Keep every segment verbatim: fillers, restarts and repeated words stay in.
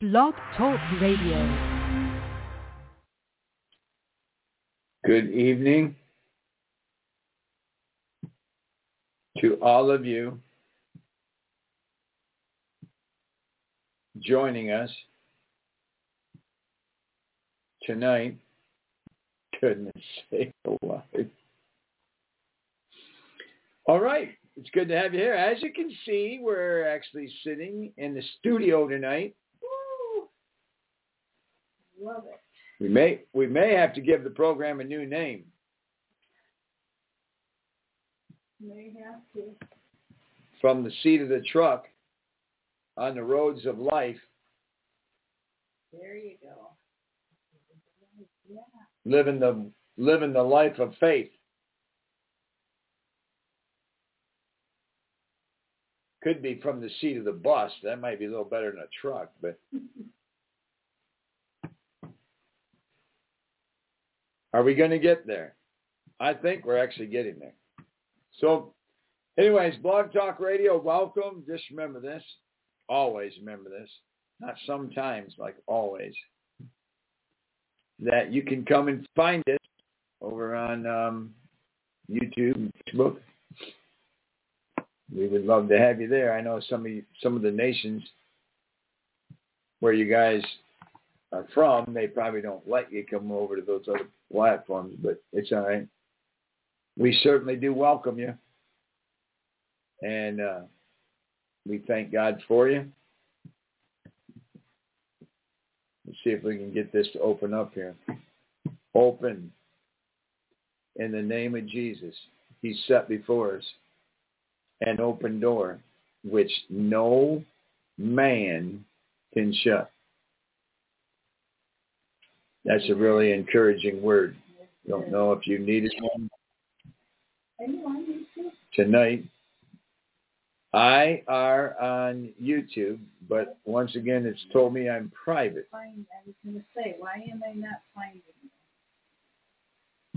Blog Talk Radio. Good evening to all of you joining us tonight. Goodness sake alive. All right. It's good to have you here. As you can see, we're actually sitting in the studio tonight. Woo! Love it. We may we may have to give the program a new name. May have to. From the seat of the truck on the roads of life. There you go. Yeah. Living the living the life of faith. Could be from the seat of the bus. That might be a little better than a truck, but are we going to get there? I think we're actually getting there. So, anyways, Blog Talk Radio, welcome. Just remember this. Always remember this. Not sometimes, like always. That you can come and find us over on um, YouTube and Facebook. We would love to have you there. I know some of you, some of the nations where you guys are from, they probably don't let you come over to those other platforms, but it's all right. We certainly do welcome you. And uh, we thank God for you. Let's see if we can get this to open up here. Open in the name of Jesus. He's set before us an open door which no man can shut. That's a really encouraging word. Don't know if you needed one tonight. I are on YouTube, but once again, it's told me I'm private. I was going to say, why am I not finding it?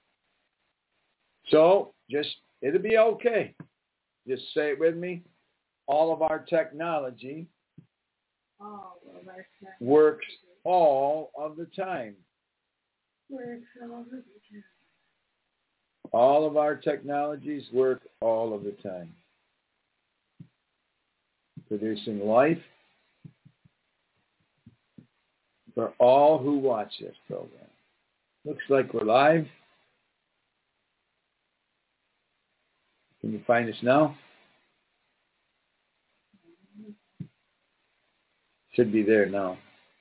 So, just, it'll be okay. Just say it with me. All of our technology All of our technology works all of the time. Works all of the time. All of our technologies work all of the time. Producing life for all who watch this program. Looks like we're live. Can you find us now? Should be there now.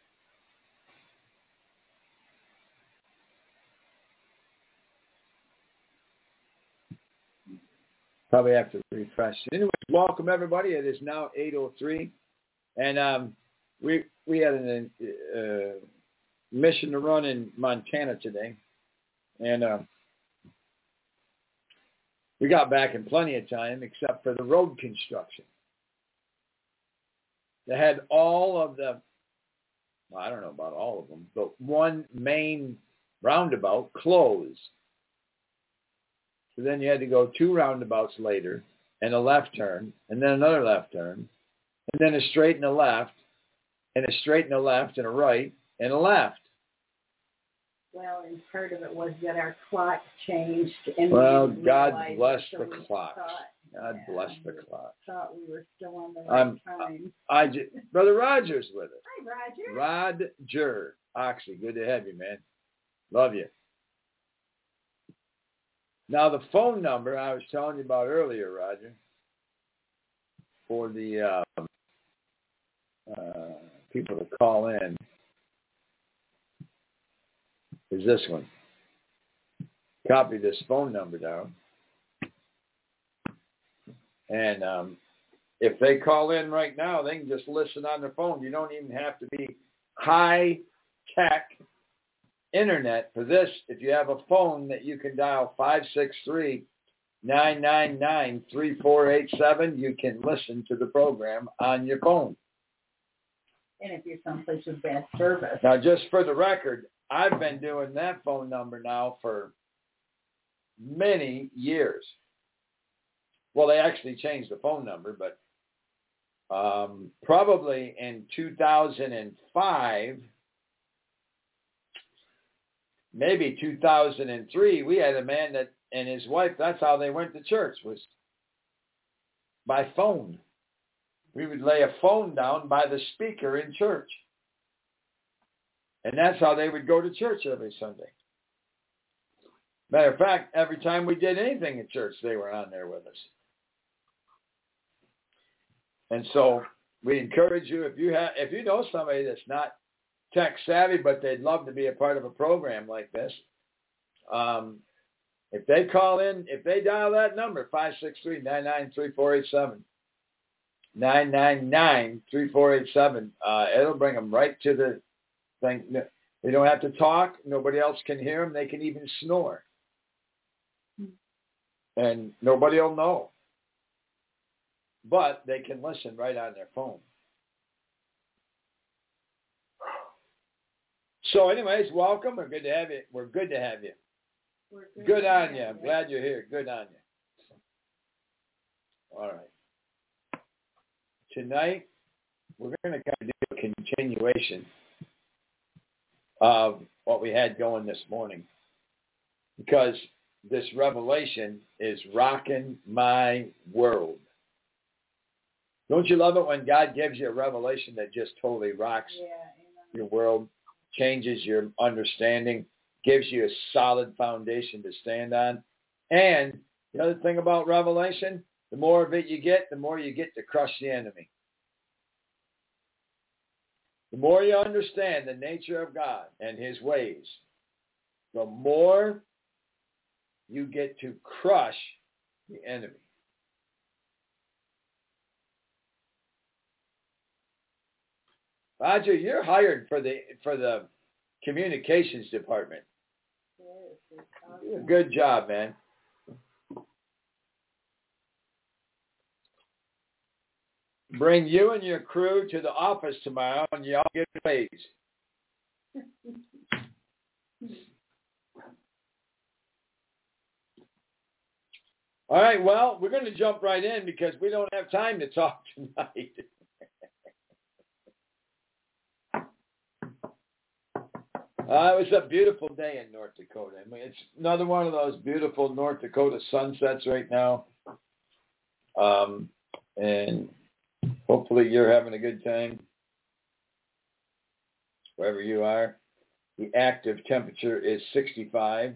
Probably have to refresh. Anyway, welcome everybody. It is now eight oh three. And um, we we had a uh, mission to run in Montana today. And uh, we got back in plenty of time, except for the road construction. They had all of the, well, I don't know about all of them, but one main roundabout closed. So then you had to go two roundabouts later, and a left turn, and then another left turn, and then a straight and a left, and a straight and a left, and a right, and a left. Well, and part of it was that our clock changed. And Well, we God realized bless it, so the we clock. thought, God yeah, bless the clock. Thought we were still on the right I'm, time. I, I just, Brother Roger's with us. Hi, Roger. Roger Oxy, good to have you, man. Love you. Now, the phone number I was telling you about earlier, Roger, for the uh, uh, people to call in, is this one. Copy this phone number down. And um, if they call in right now, they can just listen on their phone. You don't even have to be high-tech internet for this. If you have a phone that you can dial five six three, nine nine nine, three four eight seven, you can listen to the program on your phone. And if you're someplace with bad service. Now, just for the record, I've been doing that phone number now for many years. Well, they actually changed the phone number, but um, probably in two thousand five, maybe two thousand three, we had a man that and his wife, that's how they went to church, was by phone. We would lay a phone down by the speaker in church. And that's how they would go to church every Sunday. Matter of fact, every time we did anything in church, they were on there with us. And so we encourage you, if you have, if you know somebody that's not tech savvy, but they'd love to be a part of a program like this, um, if they call in, if they dial that number, five six three, nine nine three, four eight seven, nine nine nine, three four eight seven, uh, it'll bring them right to the thing. They don't have to talk. Nobody else can hear them. They can even snore. And nobody will know. But they can listen right on their phone. So anyways, welcome. We're good to have you. We're good to have you. We're good, Good on you. I'm glad you're here. Good on you. All right. Tonight, we're going to kind of do a continuation of what we had going this morning, because this revelation is rocking my world. Don't you love it when God gives you a revelation that just totally rocks yeah, your world, changes your understanding, gives you a solid foundation to stand on? And the other thing about revelation, the more of it you get, the more you get to crush the enemy. The more you understand the nature of God and his ways, the more you get to crush the enemy. Roger, you're hired for the for the communications department. yes, awesome. Good job, man. Bring you and your crew to the office tomorrow, and y'all get a raise. All right, well, we're going to jump right in because we don't have time to talk tonight. Uh, it was a beautiful day in North Dakota. I mean, it's another one of those beautiful North Dakota sunsets right now. Um, and hopefully you're having a good time wherever you are. The active temperature is sixty-five.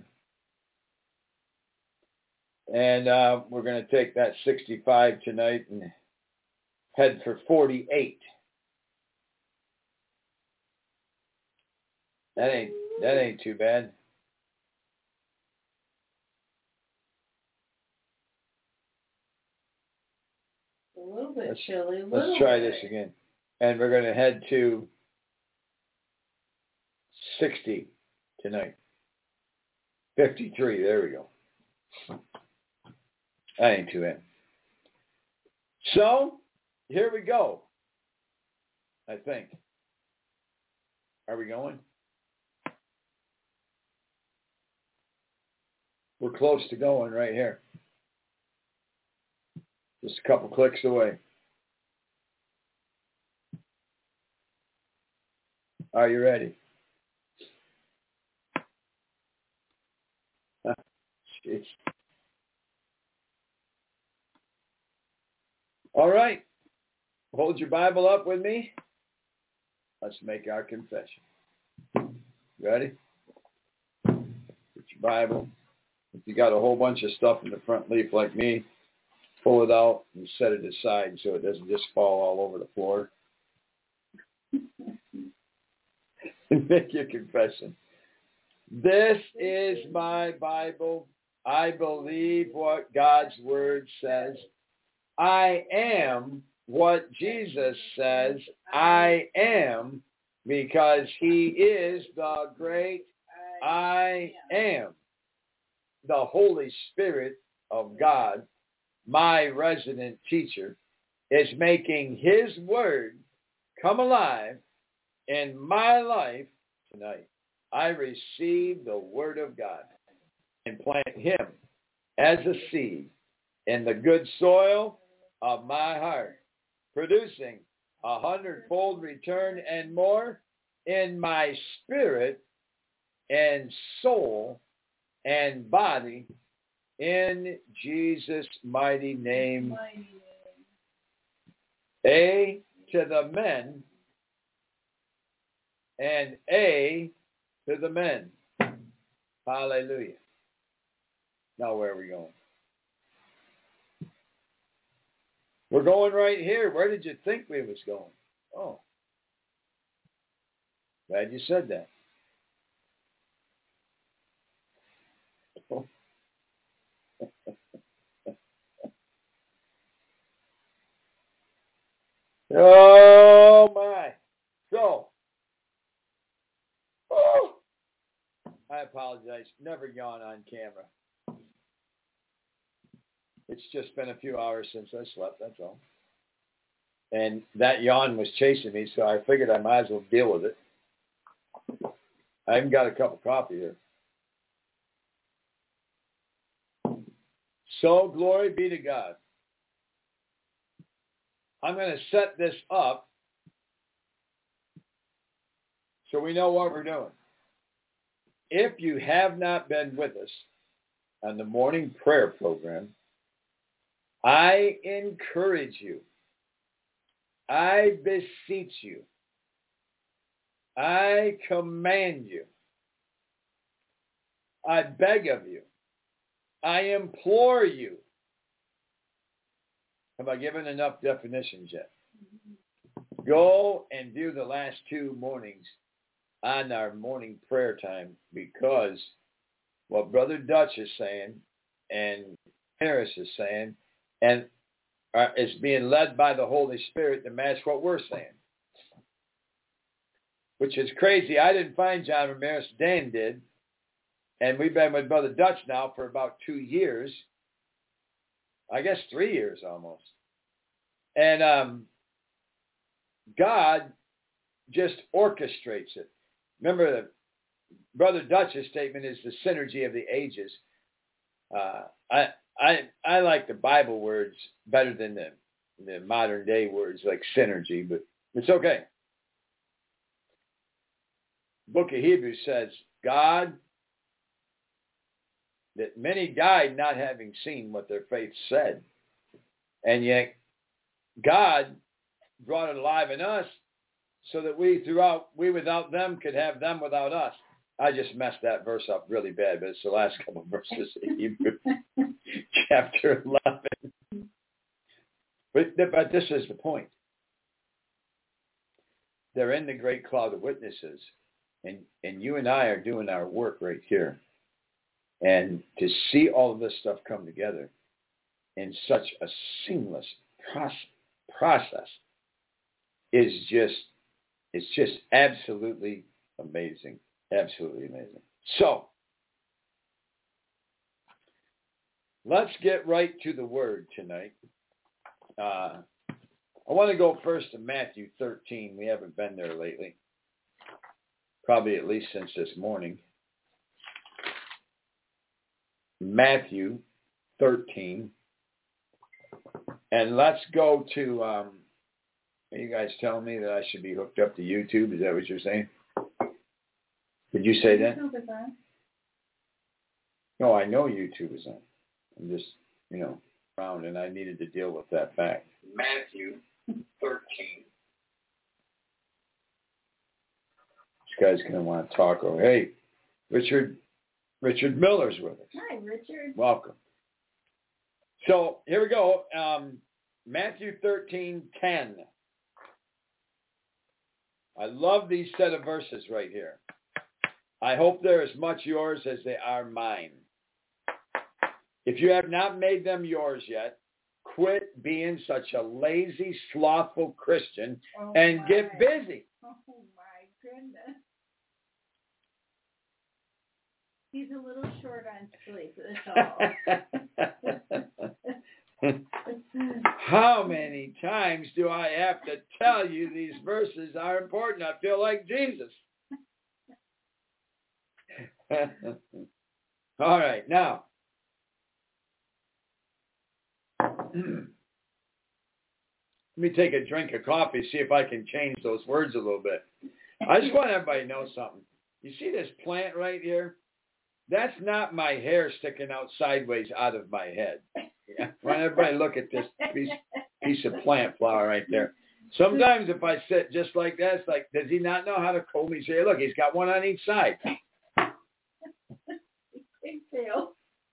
And uh, we're going to take that sixty-five tonight and head for forty-eight. That ain't that ain't too bad. A little bit Let's, chilly. A let's little try bit. this again. And we're going to head to sixty tonight. fifty-three, there we go. That ain't too bad. So, here we go. I think. Are we going? We're close to going right here. Just a couple clicks away. Are you ready? Jeez. All right. Hold your Bible up with me. Let's make our confession. Ready? Get your Bible. If you got a whole bunch of stuff in the front leaf like me, pull it out and set it aside so it doesn't just fall all over the floor. And make your confession. This is my Bible. I believe what God's Word says. I am what Jesus says I am, because he is the great I am. The Holy Spirit of God, my resident teacher, is making his word come alive in my life tonight. I receive the word of God and plant him as a seed in the good soil of my heart. producing a hundredfold return and more in my spirit and soul and body in Jesus' mighty name. A to the men and A to the men. Hallelujah. Now where are we going? We're going right here. Where did you think we was going? Oh. Glad you said that. Oh my. So, oh, I apologize. Never yawn on camera. It's just been a few hours since I slept, that's all. And that yawn was chasing me, so I figured I might as well deal with it. I even got a cup of coffee here. So, glory be to God. I'm going to set this up so we know what we're doing. If you have not been with us on the morning prayer program, I encourage you, I beseech you, I command you, I beg of you, I implore you. Have I given enough definitions yet? Go and view the last two mornings on our morning prayer time, because what Brother Dutch is saying and Harris is saying and uh, is being led by the Holy Spirit to match what we're saying. Which is crazy. I didn't find John Ramirez. Dan did. And we've been with Brother Dutch now for about two years. I guess three years almost. And um, God just orchestrates it. Remember, the Brother Dutch's statement is the synergy of the ages. Uh, I I I like the Bible words better than the, the modern day words like synergy, but it's okay. Book of Hebrews says, God, that many died not having seen what their faith said. And yet God brought it alive in us so that we throughout, we without them could have them without us. I just messed that verse up really bad, but it's the last couple of verses in Hebrews, chapter eleven. But, but this is the point. They're in the great cloud of witnesses, and, and you and I are doing our work right here. And to see all of this stuff come together in such a seamless process, process is just, it's just absolutely amazing. Absolutely amazing. So, let's get right to the word tonight. Uh, I want to go first to Matthew thirteen. We haven't been there lately. Probably at least since this morning. Matthew thirteen. And let's go to, um, are you guys telling me that I should be hooked up to YouTube? Is that what you're saying? Did you say that? YouTube is on. No, I know YouTube is on. I'm just, you know, around, and I needed to deal with that fact. Matthew thirteen. This guy's going to want to talk. Oh, hey, Richard, Richard Miller's with us. Hi, Richard. Welcome. So here we go. Um, Matthew thirteen ten. I love these set of verses right here. I hope they're as much yours as they are mine. If you have not made them yours yet, quit being such a lazy, slothful Christian oh and my. get busy. Oh, my goodness. He's a little short on sleep, that's all. How many times do I have to tell you these verses are important? I feel like Jesus. All right, now. Let me take a drink of coffee, see if I can change those words a little bit. I just want everybody to know something. You see this plant right here? That's not my hair sticking out sideways out of my head. Yeah. I want everybody to look at this piece, piece of plant flower right there. Sometimes if I sit just like that, it's like, does he not know how to comb his hair? Look, he's got one on each side. Pigtail.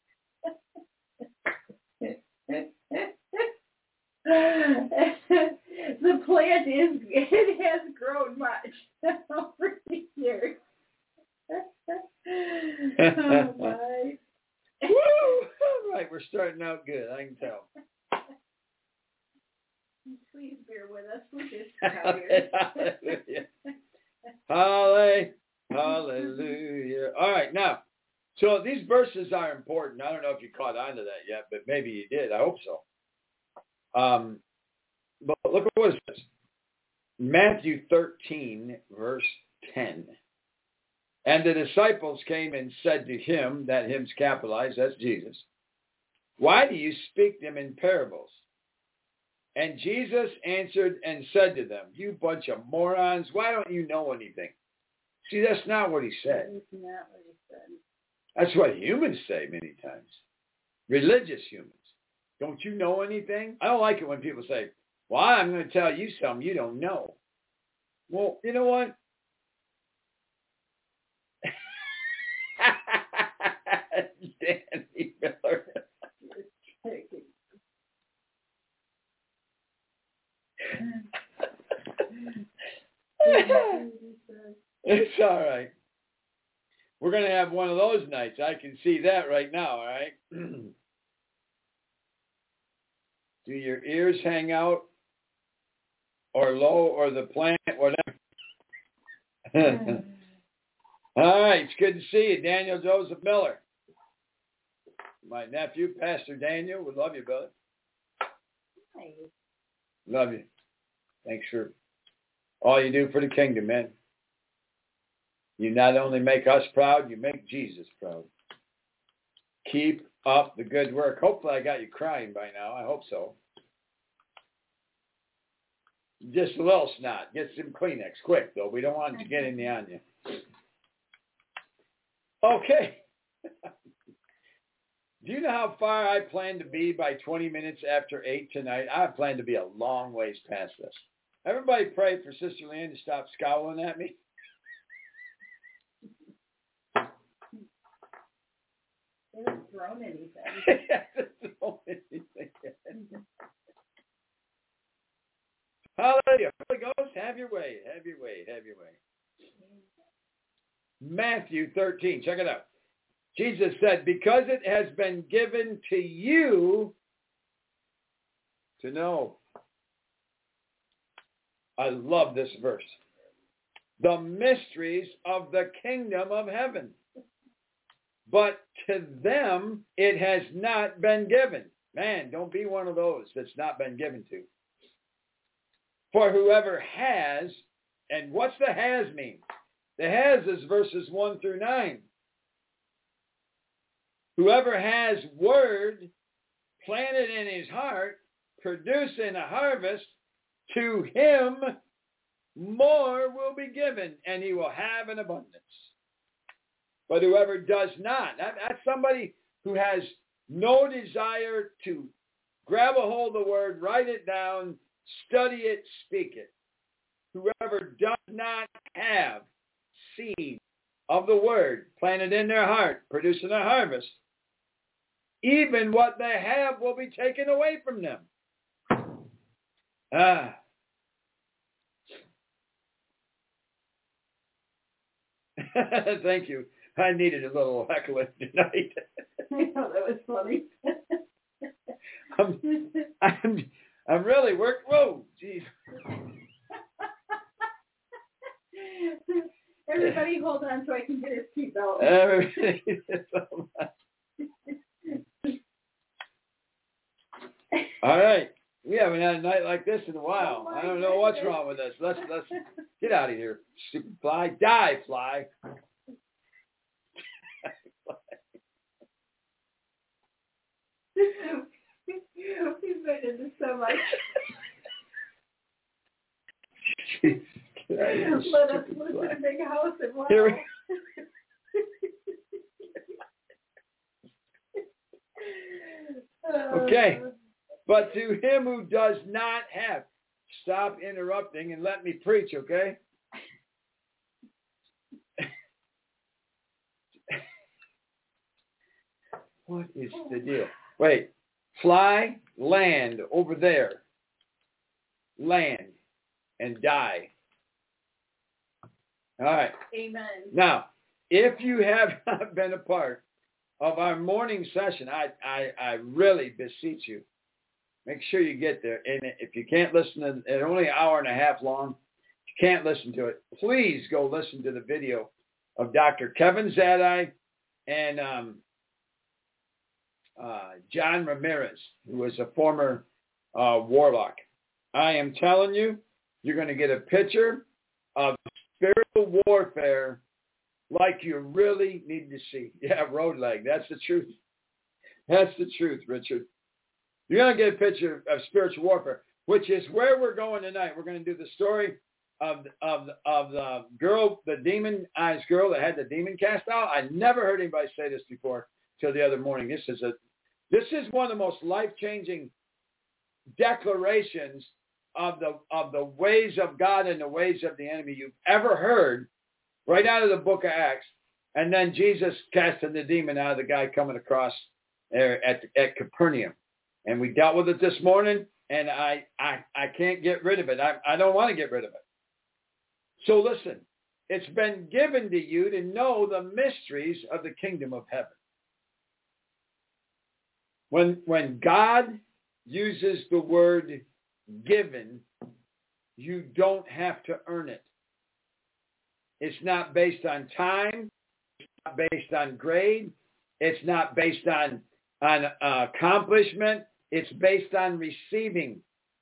The plant is, it has grown much over the years. Oh my. Woo! All right, we're starting out good, I can tell. Please bear with us. We're just tired. Hallelujah. Hallelujah. All right, now, so these verses are important. I don't know if you caught on to that yet, but maybe you did. I hope so. Um, but look at what it says. Matthew thirteen, verse ten. And the disciples came and said to him, that him's capitalized, that's Jesus, why do you speak them in parables? And Jesus answered and said to them, you bunch of morons, why don't you know anything? See, that's not what he said. That's not what he said. That's what humans say many times. Religious humans. Don't you know anything? I don't like it when people say, well, I'm going to tell you something you don't know. Well, you know what? Danny Miller. It's all right. We're going to have one of those nights. I can see that right now, all right? Do your ears hang out or low or the plant, whatever? All right, it's good to see you, Daniel Joseph Miller. My nephew, Pastor Daniel, we love you, brother. Hi. Love you. Thanks for all you do for the kingdom, man. You not only make us proud, you make Jesus proud. Keep up the good work. Hopefully I got you crying by now. I hope so. Just a little snot. Get some Kleenex quick, though. We don't want it to get in the on you. Okay. Do you know how far I plan to be by twenty minutes after eight tonight? I plan to be a long ways past this. Everybody pray for Sister Leanne to stop scowling at me. They haven't thrown anything. thrown anything. Hallelujah. Holy Ghost, have your way, have your way, have your way. Matthew thirteen, check it out. Jesus said, because it has been given to you to know. I love this verse. The mysteries of the kingdom of heaven. But to them it has not been given. Man, don't be one of those that's not been given to. For whoever has, and what's the has mean? The has is verses one through nine. Whoever has word planted in his heart, producing a harvest, to him more will be given, and he will have an abundance. But whoever does not, that, that's somebody who has no desire to grab a hold of the word, write it down, study it, speak it. Whoever does not have seed of the word planted in their heart, producing a harvest, even what they have will be taken away from them. Ah. Thank you. I needed a little heckling tonight. I know, that was funny. I'm, I'm, I'm really working. Whoa, jeez. Everybody hold on so I can get his seatbelt. Everybody. All right. We haven't had a night like this in a while. Oh I don't know what's wrong with us. Let's let's get out of here. Stupid fly. Die, fly. We've been into so much. Let us live in a big house and wow. Here we- Okay. But to him who does not have, stop interrupting and let me preach, okay? What is the deal? Wait. Fly, land over there. Land and die. All right. Amen. Now, if you have not been a part of our morning session, I, I, I really beseech you, make sure you get there. And if you can't listen to it, only an hour and a half long, if you can't listen to it, please go listen to the video of Doctor Kevin Zadai and um, uh, John Ramirez, who was a former uh, warlock. I am telling you, you're going to get a picture of spiritual warfare like you really need to see. Yeah, road leg. That's the truth. That's the truth, Richard. You're going to get a picture of spiritual warfare, which is where we're going tonight. We're going to do the story of of of the girl, the demonized girl that had the demon cast out. I never heard anybody say this before till the other morning. This is a this is one of the most life-changing declarations of the of the ways of God and the ways of the enemy you've ever heard, right out of the book of Acts. And then Jesus casting the demon out of the guy coming across there at at Capernaum. And we dealt with it this morning, and I, I, I can't get rid of it. I, I don't want to get rid of it. So listen, it's been given to you to know the mysteries of the kingdom of heaven. When, when God uses the word given, you don't have to earn it. It's not based on time. It's not based on grade. It's not based on, on uh, accomplishment. It's based on receiving.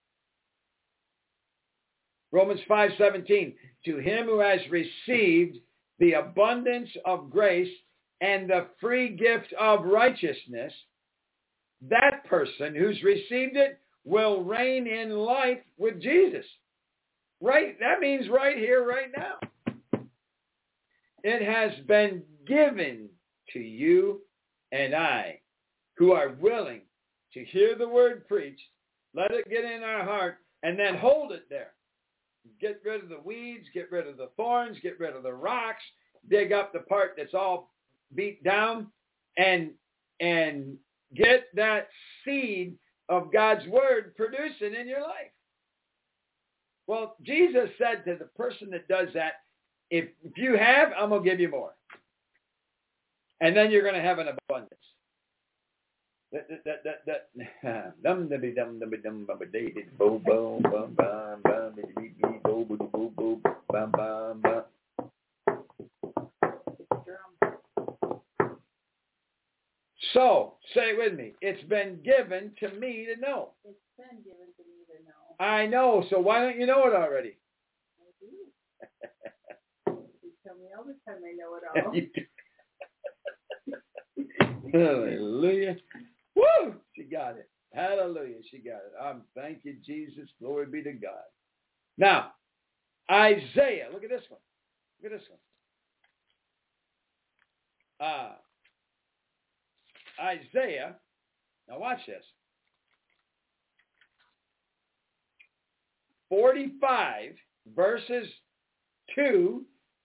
Romans five seventeen, to him who has received the abundance of grace and the free gift of righteousness, that person who's received it will reign in life with Jesus. Right? That means right here, right now. It has been given to you and I, who are willing to hear the word preached, let it get in our heart, and then hold it there. Get rid of the weeds, get rid of the thorns, get rid of the rocks, dig up the part that's all beat down, and and get that seed of God's word producing in your life. Well, Jesus said to the person that does that, if, if you have, I'm going to give you more. And then you're going to have an abundance. That that that that dum dum dum dum dum bum day bo bo bum bum bum be be bo bo bo bo bum bum bum. So say it with me. It's been given to me to know. It's been given to me to know. I know. So why don't you know it already? I do. You tell me all the time I know it all. You do. Hallelujah. Woo! She got it. Hallelujah. She got it. Um, thank you, Jesus. Glory be to God. Now, Isaiah. Look at this one. Look at this one. Uh, Isaiah. Now watch this. forty-five verses two,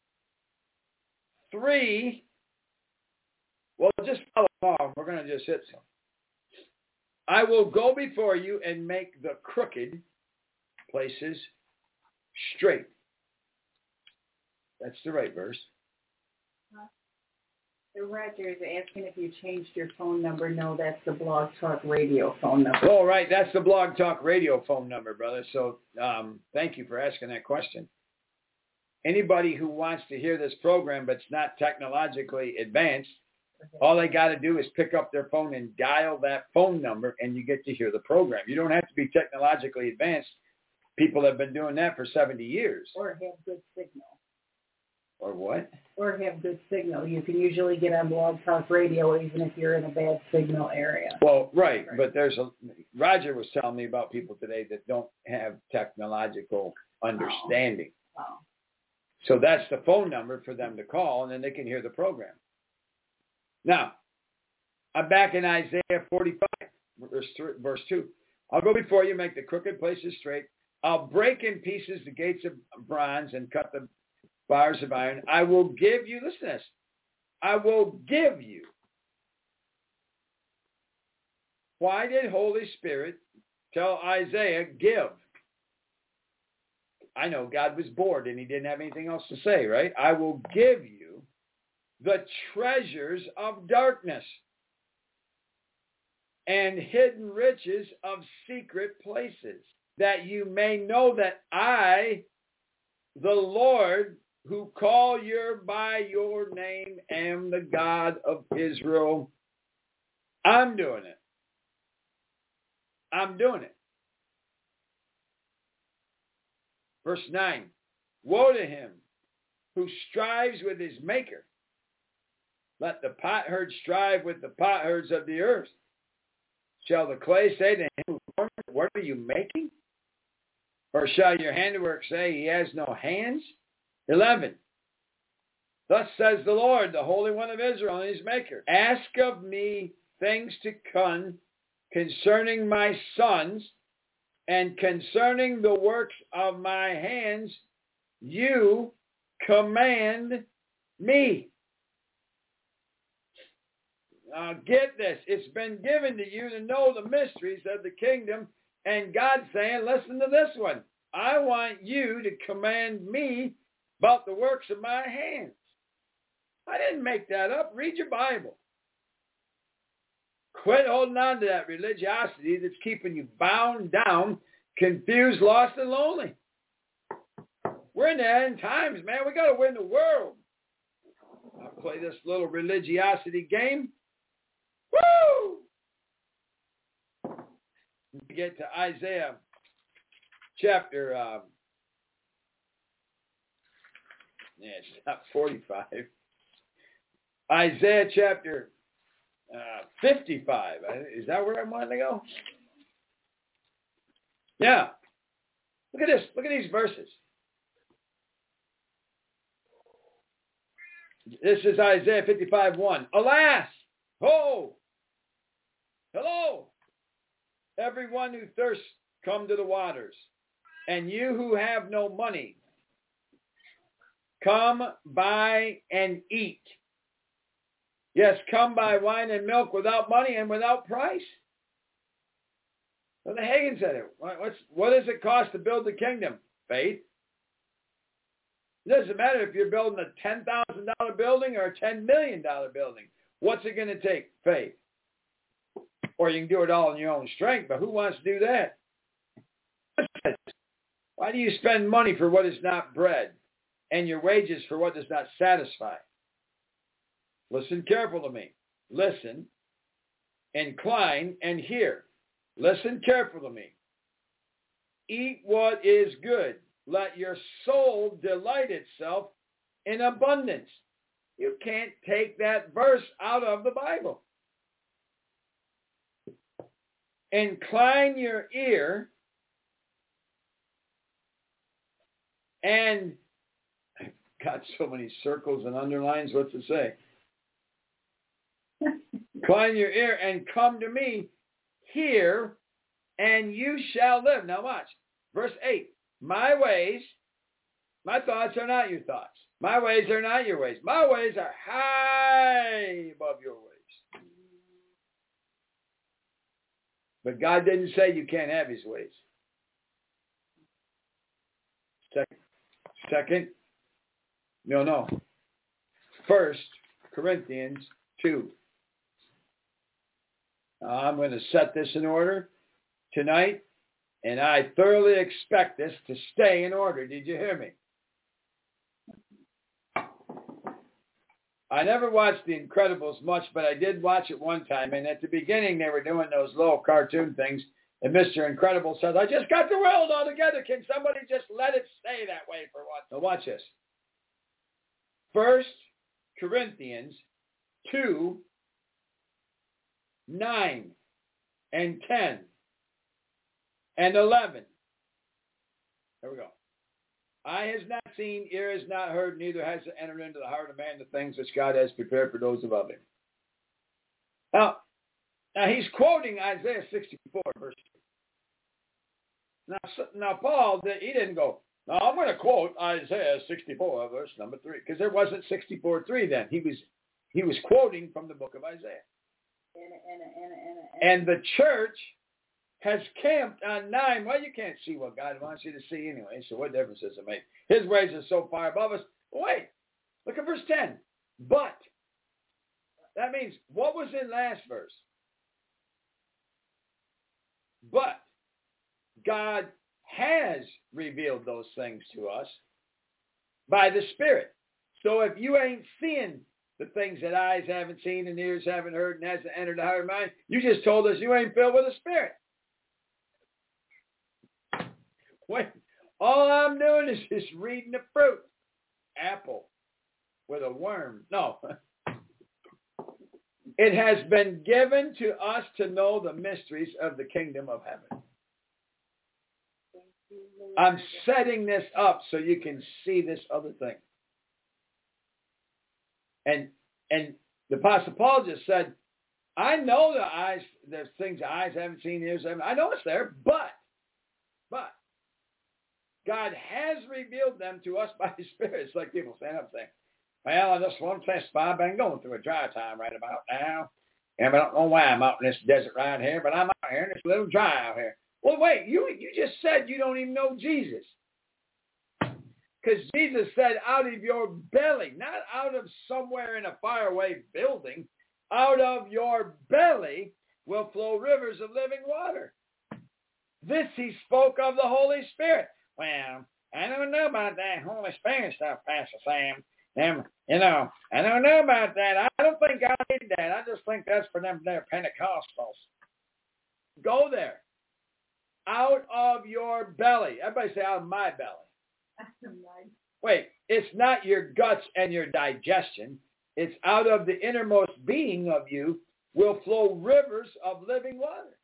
three. Well, just follow along. We're going to just hit some. I will go before you and make the crooked places straight. That's the right verse. Uh, Roger is asking if you changed your phone number. No, that's the Blog Talk Radio phone number. Oh, right. That's the Blog Talk Radio phone number, brother. So um, thank you for asking that question. Anybody who wants to hear this program but's not technologically advanced, all they got to do is pick up their phone and dial that phone number, and you get to hear the program. You don't have to be technologically advanced. People have been doing that for seventy years. Or have good signal. Or what? Or have good signal. You can usually get on Blog Talk Radio even if you're in a bad signal area. Well, right, right. But there's a, Roger was telling me about people today that don't have technological understanding. Oh. Oh. So that's the phone number for them to call, and then they can hear the program. Now, I'm back in Isaiah forty-five, verse, three, verse two. I'll go before you, make the crooked places straight. I'll break in pieces the gates of bronze and cut the bars of iron. I will give you, listen to this, I will give you. Why did Holy Spirit tell Isaiah, give? I know God was bored and he didn't have anything else to say, right? I will give you the treasures of darkness and hidden riches of secret places, that you may know that I, the Lord, who call you by your name, am the God of Israel. I'm doing it. I'm doing it. Verse nine, woe to him who strives with his maker. Let the potsherd strive with the potsherds of the earth. Shall the clay say to him, what are you making? Or shall your handiwork say, he has no hands? eleven. Thus says the Lord, the Holy One of Israel, and his maker. Ask of me things to come concerning my sons, and concerning the works of my hands, you command me. Now get this. It's been given to you to know the mysteries of the kingdom. And God's saying, listen to this one. I want you to command me about the works of my hands. I didn't make that up. Read your Bible. Quit holding on to that religiosity that's keeping you bound down, confused, lost, and lonely. We're in the end times, man. We got to win the world. I'll play this little religiosity game. Woo! We get to Isaiah chapter, um, yeah, it's not forty-five. Isaiah chapter uh, fifty-five. Is that where I wanted to go? Yeah. Look at this. Look at these verses. This is Isaiah fifty-five one. Alas! Ho! Hello! Everyone who thirsts, come to the waters. And you who have no money, come buy and eat. Yes, come buy wine and milk without money and without price. So the Hagen said it. What's, what does it cost to build the kingdom? Faith. It doesn't matter if you're building a ten thousand dollars building or a ten million dollars building. What's it going to take? Faith. Or you can do it all in your own strength, but who wants to do that? Why do you spend money for what is not bread and your wages for what does not satisfy? Listen careful to me. Listen, incline, and hear. Listen careful to me. Eat what is good. Let your soul delight itself in abundance. You can't take that verse out of the Bible. Incline your ear and I've got so many circles and underlines. What's it say? Incline your ear and come to me. Hear, and you shall live. Now watch. Verse eight. My ways, my thoughts are not your thoughts. My ways are not your ways. My ways are high above your ways. But God didn't say you can't have his ways. Second, second no, no. First Corinthians two. Now, I'm going to set this in order tonight, and I thoroughly expect this to stay in order. Did you hear me? I never watched The Incredibles much, but I did watch it one time. And at the beginning, they were doing those little cartoon things. And Mister Incredible says, I just got the world all together. Can somebody just let it stay that way for once? Now watch this. First Corinthians two, nine, and ten, and eleven. There we go. Eye has not seen, ear has not heard, neither has it entered into the heart of man the things which God has prepared for those who love him. Now, now he's quoting Isaiah sixty-four, verse three. Now, now Paul, he didn't go, now I'm going to quote Isaiah sixty-four, verse number three, because there wasn't sixty-four three then. He was he was quoting from the book of Isaiah. Anna, Anna, Anna, Anna, Anna. And the church has camped on nine. Well, you can't see what God wants you to see anyway, so what difference does it make? His ways are so far above us. Wait, look at verse ten. But, that means, what was in last verse? But, God has revealed those things to us by the Spirit. So if you ain't seeing the things that eyes haven't seen and ears haven't heard and hasn't entered the heart of mind, you just told us you ain't filled with the Spirit. Wait, all I'm doing is just reading the fruit. Apple with a worm. No. It has been given to us to know the mysteries of the kingdom of heaven. I'm setting this up so you can see this other thing. And and the Apostle Paul just said, I know the eyes, there's things the eyes haven't seen, ears haven't. I know it's there, but, but, God has revealed them to us by His Spirit. It's like people stand up saying, well, I just want to testify. I've been going through a dry time right about now. And I don't know why I'm out in this desert right here, but I'm out here and it's a little dry out here. Well, wait, you you just said you don't even know Jesus. Because Jesus said out of your belly, not out of somewhere in a faraway building, out of your belly will flow rivers of living water. This he spoke of the Holy Spirit. Well, I don't know about that Holy Spirit stuff, Pastor Sam. Them, you know, I don't know about that. I don't think God did that. I just think that's for them, they're Pentecostals. Go there. Out of your belly. Everybody say out of my belly. Wait, it's not your guts and your digestion. It's out of the innermost being of you will flow rivers of living water.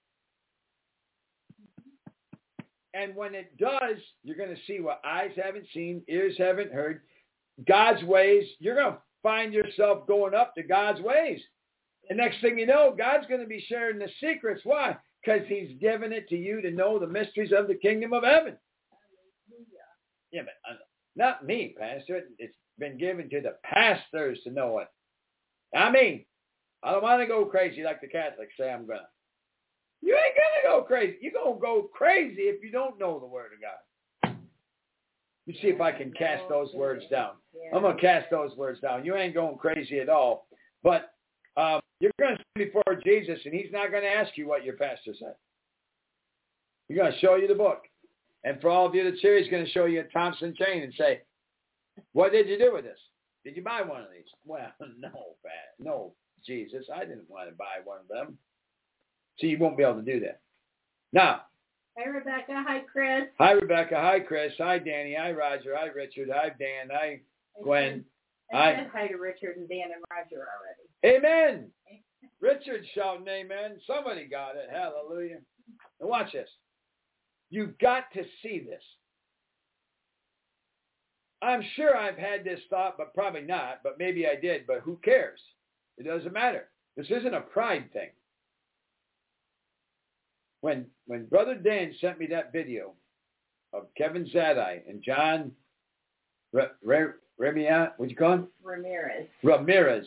And when it does, you're going to see what eyes haven't seen, ears haven't heard. God's ways, you're going to find yourself going up to God's ways. And next thing you know, God's going to be sharing the secrets. Why? Because he's given it to you to know the mysteries of the kingdom of heaven. Yeah, but uh, not me, Pastor. It's been given to the pastors to know it. I mean, I don't want to go crazy like the Catholics say I'm going to. You ain't going to go crazy. You're going to go crazy if you don't know the Word of God. You see if I can cast those words down. I'm going to cast those words down. You ain't going crazy at all. But um, you're going to stand before Jesus, and he's not going to ask you what your pastor said. He's going to show you the book. And for all of you that's here, he's going to show you a Thompson chain and say, what did you do with this? Did you buy one of these? Well, no, Pat. No, Jesus. I didn't want to buy one of them. So you won't be able to do that. Now. Hi, Rebecca. Hi, Chris. Hi, Rebecca. Hi, Chris. Hi, Danny. Hi, Roger. Hi, Richard. Hi, Dan. Hi, Gwen. I said hi to Richard and Dan and Roger already. Amen. Richard shouting amen. Somebody got it. Hallelujah. Now watch this. You've got to see this. I'm sure I've had this thought, but probably not. But maybe I did. But who cares? It doesn't matter. This isn't a pride thing. When when Brother Dan sent me that video of Kevin Zadai and John Re, Re, Remia, what'd you call him? Ramirez. Ramirez.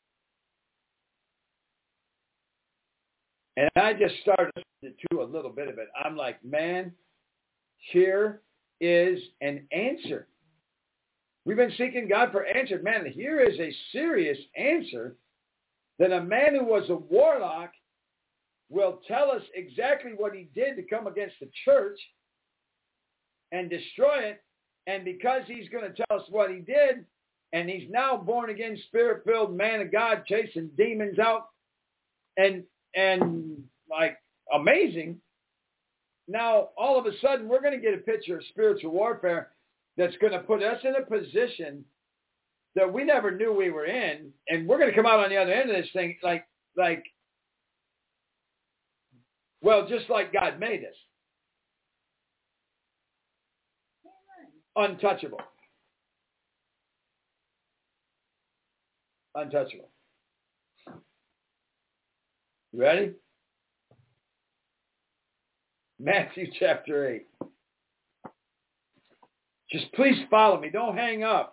And I just started listening to a little bit of it. I'm like, man, here is an answer. We've been seeking God for answers. Man, here is a serious answer that a man who was a warlock will tell us exactly what he did to come against the church and destroy it. And because he's going to tell us what he did, and he's now born again, spirit-filled man of God, chasing demons out, and and like amazing. Now, all of a sudden, we're going to get a picture of spiritual warfare that's going to put us in a position that we never knew we were in, and we're going to come out on the other end of this thing like like. Well, just like God made us. untouchable. Untouchable. You ready? Matthew chapter eight. Just please follow me. Don't hang up.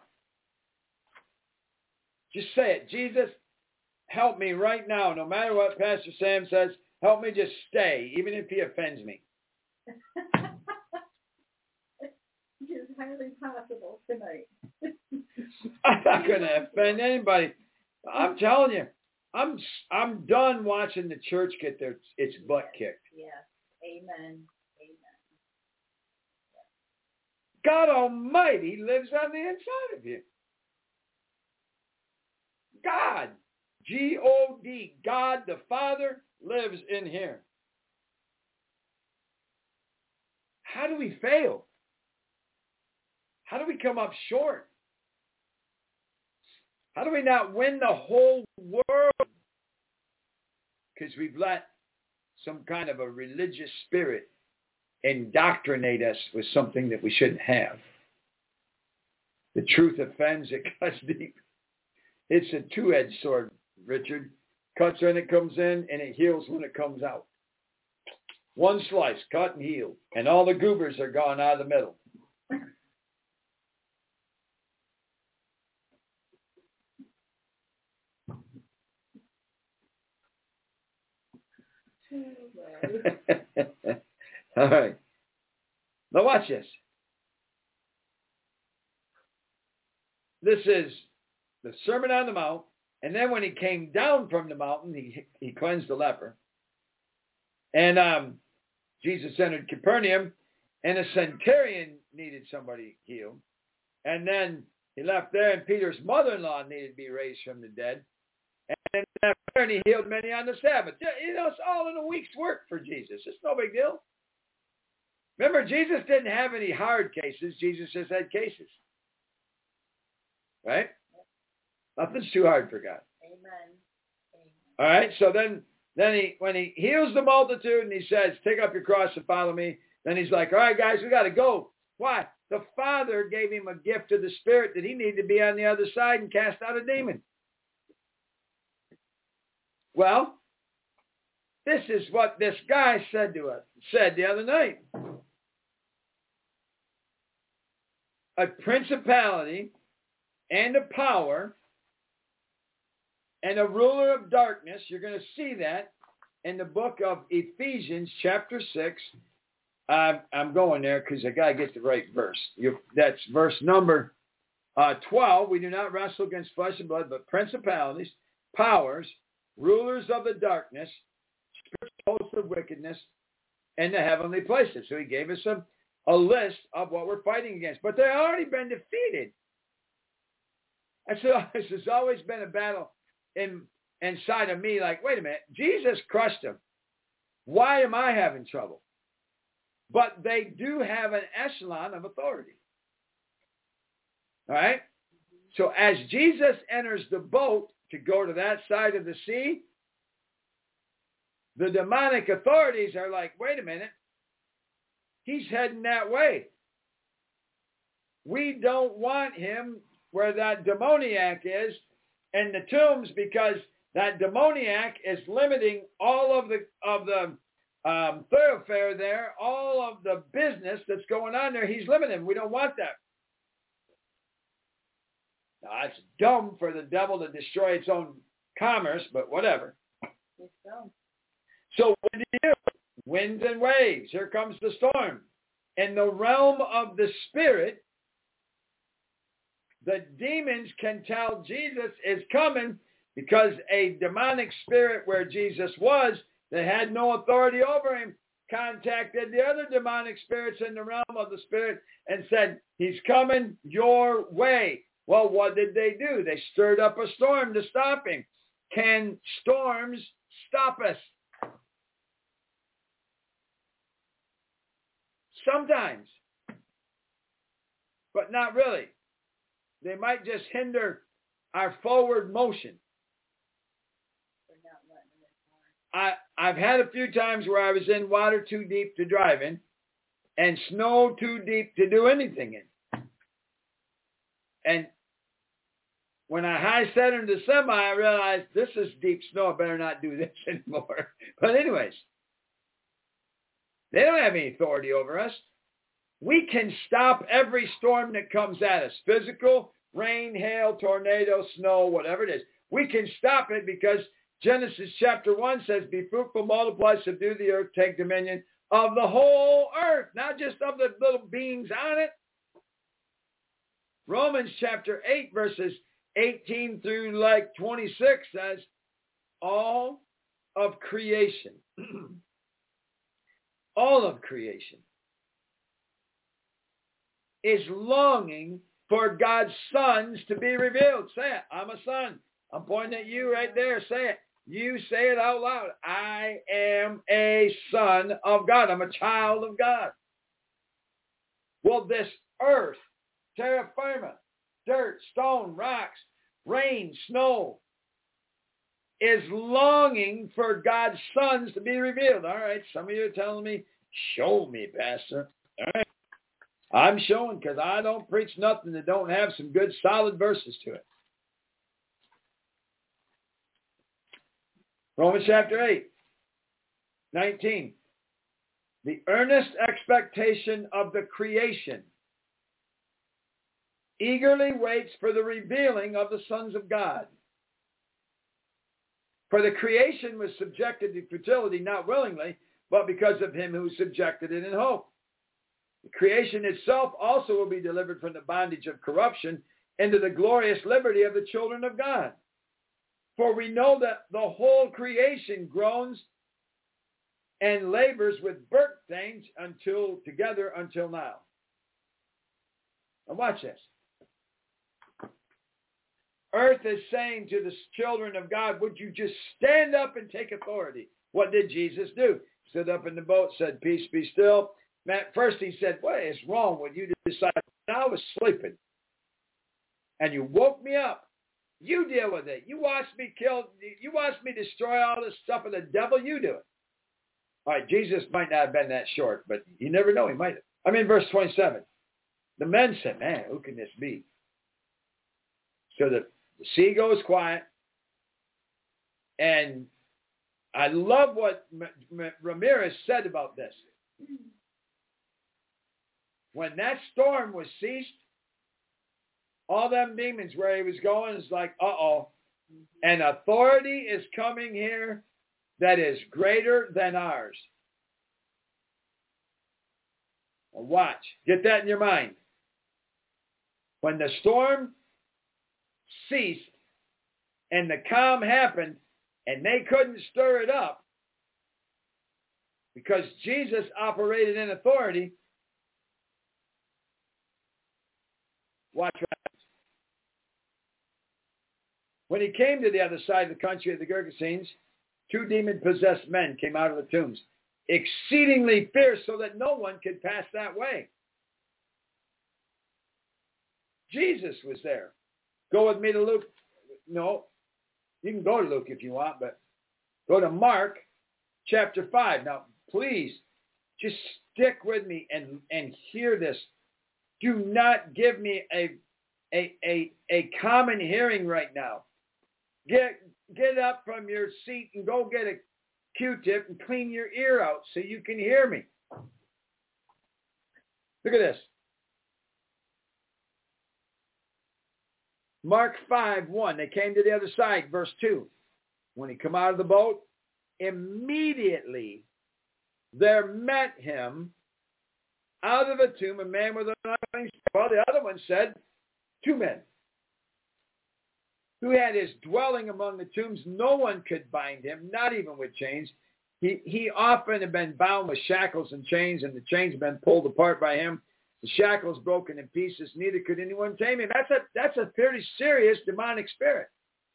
Just say it. Jesus, help me right now. No matter what Pastor Sam says, help me just stay, even if he offends me. It is highly possible tonight. I'm not going to offend anybody. I'm telling you, I'm I'm done watching the church get their its butt kicked. Yes. Amen. Amen. God Almighty lives on the inside of you. God, G O D, God the Father lives in here. How do we fail? How do we come up short? How do we not win the whole world? Because we've let some kind of a religious spirit indoctrinate us with something that we shouldn't have. The truth offends, it cuts deep. It's a two-edged sword, Richard. Cuts when it comes in and it heals when it comes out. One slice, cut and heal. And all the goobers are gone out of the middle. All right. Now watch this. This is the Sermon on the Mount. And then when he came down from the mountain, he, he cleansed the leper. And um, Jesus entered Capernaum, and a centurion needed somebody healed. And then he left there, and Peter's mother-in-law needed to be raised from the dead. And then he healed many on the Sabbath. You know, it's all in a week's work for Jesus. It's no big deal. Remember, Jesus didn't have any hard cases. Jesus just had cases. Right? Nothing's too hard for God. Amen. Amen. All right, so then then he when he heals the multitude and he says, take up your cross and follow me, then he's like, all right, guys, we got to go. Why? The Father gave him a gift of the Spirit that he needed to be on the other side and cast out a demon. Well, this is what this guy said to us, said the other night. A principality and a power and a ruler of darkness. You're going to see that in the book of Ephesians chapter six. Uh, I'm going there because I got to get the right verse. You, that's verse number uh, twelve. We do not wrestle against flesh and blood, but principalities, powers, rulers of the darkness, spiritual hosts of wickedness in the heavenly places. So he gave us a, a list of what we're fighting against. But they've already been defeated. And so this has always been a battle in inside of me, like, wait a minute, Jesus crushed them. Why am I having trouble? But they do have an echelon of authority. All right? So as Jesus enters the boat to go to that side of the sea, the demonic authorities are like, wait a minute, he's heading that way. We don't want him where that demoniac is in the tombs, because that demoniac is limiting all of the of the um, thoroughfare there, all of the business that's going on there. He's limiting. We don't want that. Now, it's dumb for the devil to destroy its own commerce, but whatever. It's dumb. So what do you do? Winds and waves. Here comes the storm. In the realm of the spirit, the demons can tell Jesus is coming, because a demonic spirit where Jesus was, that had no authority over him, contacted the other demonic spirits in the realm of the spirit and said, he's coming your way. Well, what did they do? They stirred up a storm to stop him. Can storms stop us? Sometimes, but not really. They might just hinder our forward motion. I, I've had a few times where I was in water too deep to drive in and snow too deep to do anything in. And when I high centered the semi, I realized this is deep snow. I better not do this anymore. But anyways, they don't have any authority over us. We can stop every storm that comes at us. Physical, rain, hail, tornado, snow, whatever it is. We can stop it because Genesis chapter one says, be fruitful, multiply, subdue the earth, take dominion of the whole earth, not just of the little beings on it. Romans chapter eight, verses eighteen through like twenty-six says, all of creation, all of creation is longing for God's sons to be revealed. Say it. I'm a son. I'm pointing at you right there. Say it. You say it out loud. I am a son of God. I'm a child of God. Well, this earth, terra firma, dirt, stone, rocks, rain, snow, is longing for God's sons to be revealed. All right, some of you are telling me, show me, Pastor. All right. I'm showing because I don't preach nothing that don't have some good solid verses to it. Romans chapter eight, nineteen. The earnest expectation of the creation eagerly waits for the revealing of the sons of God. For the creation was subjected to futility, not willingly, but because of him who subjected it in hope. The creation itself also will be delivered from the bondage of corruption into the glorious liberty of the children of God. For we know that the whole creation groans and labors with birth pains until together until now. Now watch this. Earth is saying to the children of God, would you just stand up and take authority? What did Jesus do? Stood up in the boat, said, peace, be still. At first he said, what is wrong with you disciples? I was sleeping. And you woke me up. You deal with it. You watched me kill, you watched me destroy all this stuff of the devil. You do it. All right, Jesus might not have been that short, but you never know. He might have. I mean, verse twenty-seven. The men said, man, who can this be? So the, the sea goes quiet. And I love what M- M- Ramirez said about this. When that storm was ceased, all them demons where he was going is like, uh-oh. An authority is coming here that is greater than ours. Well, watch. Get that in your mind. When the storm ceased and the calm happened and they couldn't stir it up because Jesus operated in authority, watch what happens. When he came to the other side of the country of the Gergesenes, two demon-possessed men came out of the tombs, exceedingly fierce so that no one could pass that way. Jesus was there. Go with me to Luke. No, you can go to Luke if you want, but go to Mark chapter five. Now, please, just stick with me and, and hear this. Do not give me a, a, a, a common hearing right now. Get, get up from your seat and go get a Q-tip and clean your ear out so you can hear me. Look at this. Mark five, one. They came to the other side, verse two. When he come out of the boat, immediately there met him out of a tomb a man with an unclean spirit. Well, the other one said, two men who had his dwelling among the tombs. No one could bind him, not even with chains. He, he often had been bound with shackles and chains, and the chains had been pulled apart by him. The shackles broken in pieces. Neither could anyone tame him. That's a, that's a pretty serious demonic spirit.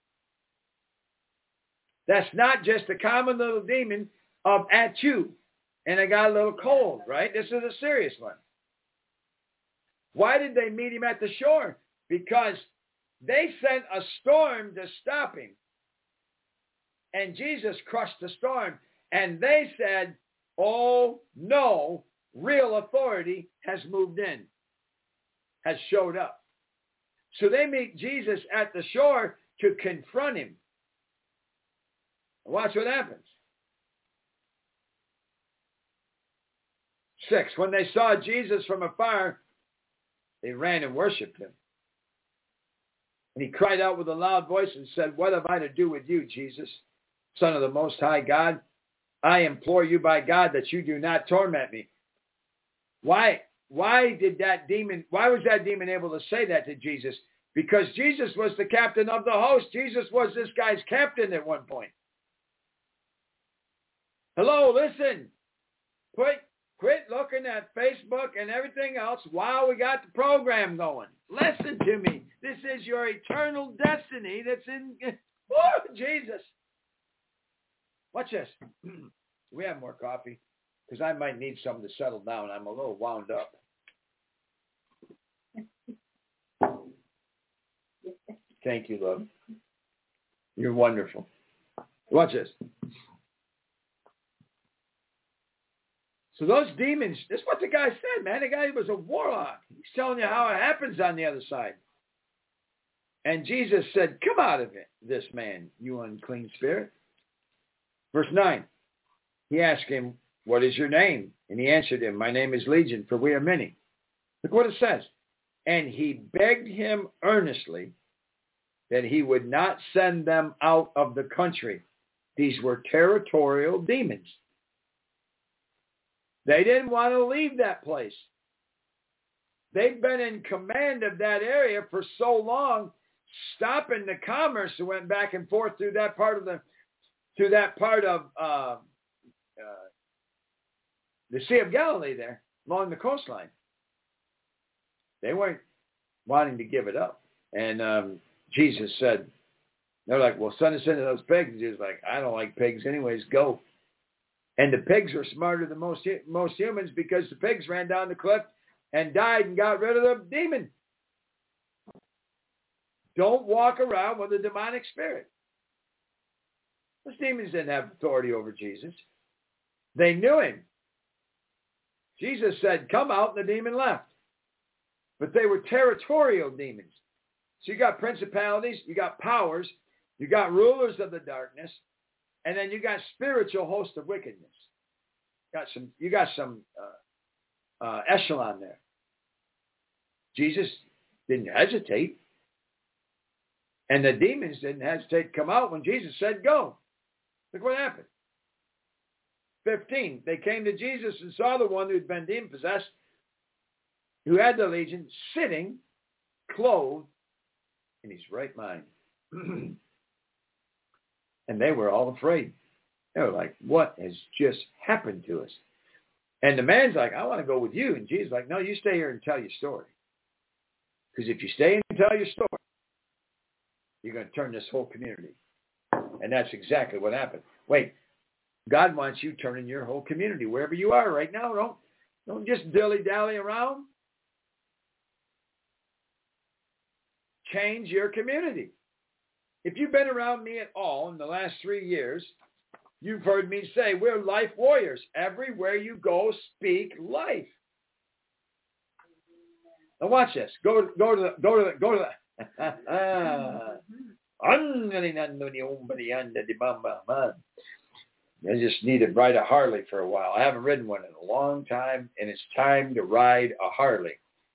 That's not just a common little demon of at you, and I got a little cold, right? This is a serious one. Why did they meet him at the shore? Because they sent a storm to stop him. And Jesus crushed the storm. And they said, oh, no, real authority has moved in, has showed up. So they meet Jesus at the shore to confront him. Watch what happens. Six, when they saw Jesus from afar, they ran and worshipped him. And he cried out with a loud voice and said, what have I to do with you, Jesus, Son of the Most High God? I implore you by God that you do not torment me. Why, why did that demon, why was that demon able to say that to Jesus? Because Jesus was the captain of the host. Jesus was this guy's captain at one point. Hello, listen. Quit, quit looking at Facebook and everything else while we got the program going. Listen to me. This is your eternal destiny that's in, oh, Jesus. Watch this. We have more coffee because I might need something to settle down. I'm a little wound up. Thank you, love. You're wonderful. Watch this. So those demons, that's what the guy said, man. The guy was a warlock. He's telling you how it happens on the other side. And Jesus said, come out of it, this man, you unclean spirit. Verse nine, he asked him, what is your name? And he answered him, my name is Legion, for we are many. Look what it says. And he begged him earnestly that he would not send them out of the country. These were territorial demons. They didn't want to leave that place. They'd been in command of that area for so long, stopping the commerce that went back and forth through that part of the, through that part of uh, uh, the Sea of Galilee there, along the coastline. They weren't wanting to give it up. And um, Jesus said, they're like, well, send us into those pigs. And Jesus was like, I don't like pigs anyways, go. And the pigs are smarter than most, most humans because the pigs ran down the cliff and died and got rid of the demon. Don't walk around with a demonic spirit. Those demons didn't have authority over Jesus. They knew him. Jesus said, come out, and the demon left. But they were territorial demons. So you got principalities, you got powers, you got rulers of the darkness, and then you got spiritual hosts of wickedness. Got some, you got some uh, uh, echelon there. Jesus didn't hesitate. And the demons didn't hesitate to come out when Jesus said, go. Look what happened. fifteen, they came to Jesus and saw the one who had been demon-possessed, who had the legion, sitting, clothed, in his right mind. And they were all afraid. They were like, what has just happened to us? And the man's like, I want to go with you. And Jesus is like, no, you stay here and tell your story. Because if you stay and tell your story, you're going to turn this whole community. And that's exactly what happened. Wait, God wants you turning your whole community wherever you are right now. Don't, don't just dilly-dally around. Change your community. If you've been around me at all in the last three years, you've heard me say we're life warriors. Everywhere you go, speak life. Now watch this. Go, go to the, go to the, go to the. I just need to ride a Harley for a while. I haven't ridden one in a long time, and it's time to ride a Harley.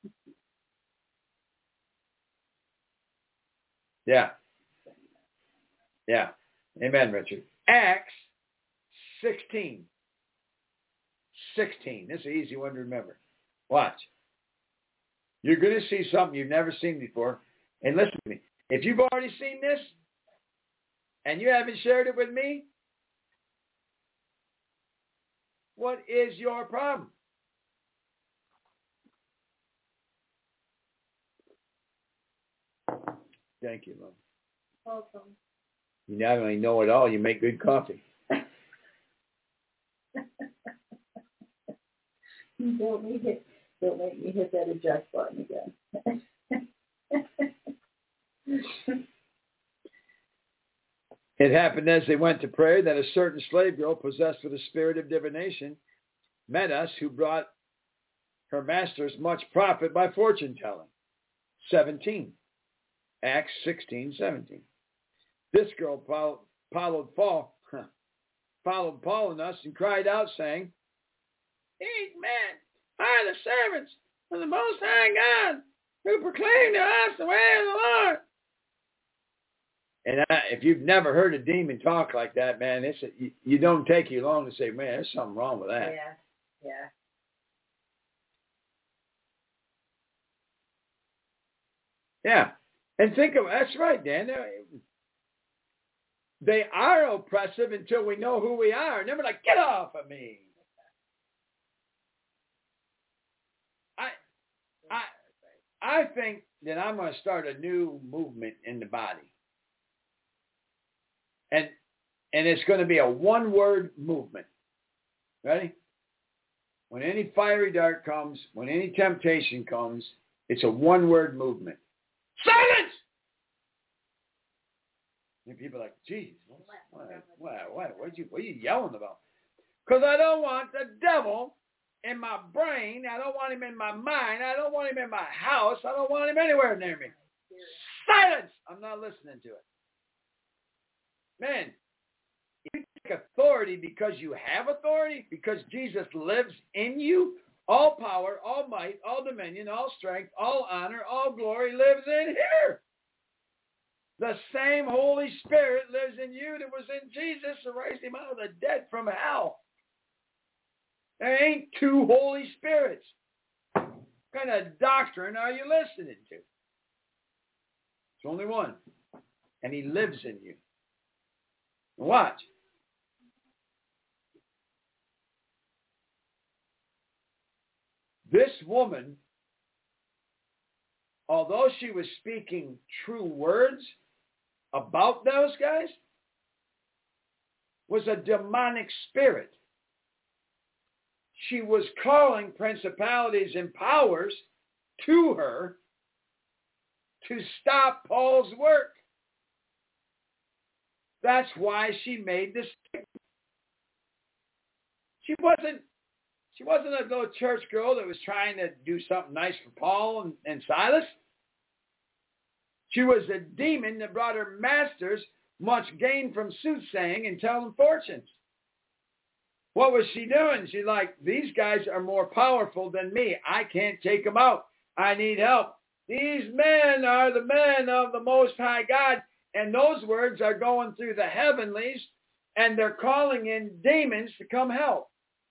Yeah. Yeah. Amen, Richard. Acts sixteen. sixteen. This is an easy one to remember. Watch. You're going to see something you've never seen before. And listen to me. If you've already seen this and you haven't shared it with me, what is your problem? Thank you, love. Welcome. You not only know it all, you make good coffee. Don't make it. Don't make me hit that eject button again. It happened as they went to prayer that a certain slave girl possessed with a spirit of divination met us, who brought her masters much profit by fortune telling. seventeen. Acts sixteen seventeen. This girl followed, followed Paul, huh, followed Paul and us and cried out, saying, "These men are the servants of the Most High God, who proclaim to us the way of the Lord." And I, if you've never heard a demon talk like that, man, it's a, you, you don't take you long to say, man, there's something wrong with that. Yeah, yeah. Yeah. And think of, that's right, Dan. They are oppressive until we know who we are. And then we're like, get off of me. I, I, I think that I'm going to start a new movement in the body. And and it's going to be a one-word movement. Ready? When any fiery dart comes, when any temptation comes, it's a one-word movement. Silence! And people are like, geez, what, what, what, what, you, what are you yelling about? Because I don't want the devil in my brain. I don't want him in my mind. I don't want him in my house. I don't want him anywhere near me. Silence! I'm not listening to it. Man, you take authority because you have authority, because Jesus lives in you. All power, all might, all dominion, all strength, all honor, all glory lives in here. The same Holy Spirit lives in you that was in Jesus and raised him out of the dead from hell. There ain't two Holy Spirits. What kind of doctrine are you listening to? It's only one. And he lives in you. Watch. This woman, although she was speaking true words about those guys, was a demonic spirit. She was calling principalities and powers to her to stop Paul's work. That's why she made this statement. She wasn't, she wasn't a little church girl that was trying to do something nice for Paul and, and Silas. She was a demon that brought her masters much gain from soothsaying and telling fortunes. What was she doing? She's like, these guys are more powerful than me. I can't take them out. I need help. These men are the men of the Most High God. And those words are going through the heavenlies, and they're calling in demons to come help.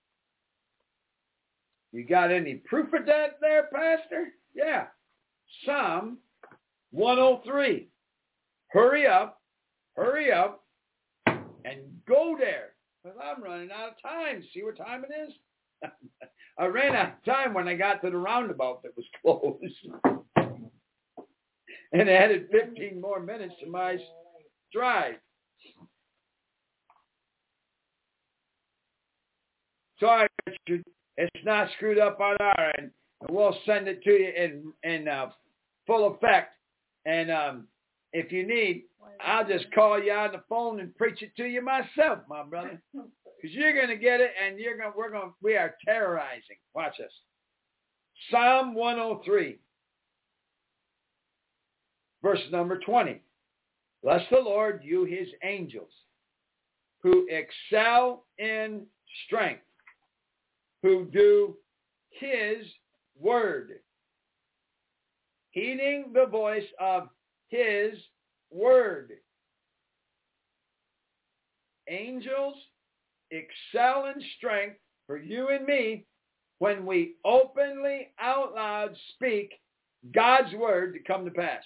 You got any proof of that there, Pastor? Yeah. Psalm one oh three. Hurry up, hurry up, and go there. Because I'm running out of time. See what time it is? I ran out of time when I got to the roundabout that was closed. And added fifteen more minutes to my drive. Sorry, Richard. It's not screwed up on our end. We'll send it to you in, in uh, full effect. And um, if you need, I'll just call you on the phone and preach it to you myself, my brother. Because you're going to get it, and you're going. We're going. We are terrorizing. Watch this. Psalm one oh three. Verse number twenty. Bless the Lord, you his angels, who excel in strength, who do his word, heeding the voice of his word. Angels excel in strength for you and me when we openly out loud speak God's word to come to pass.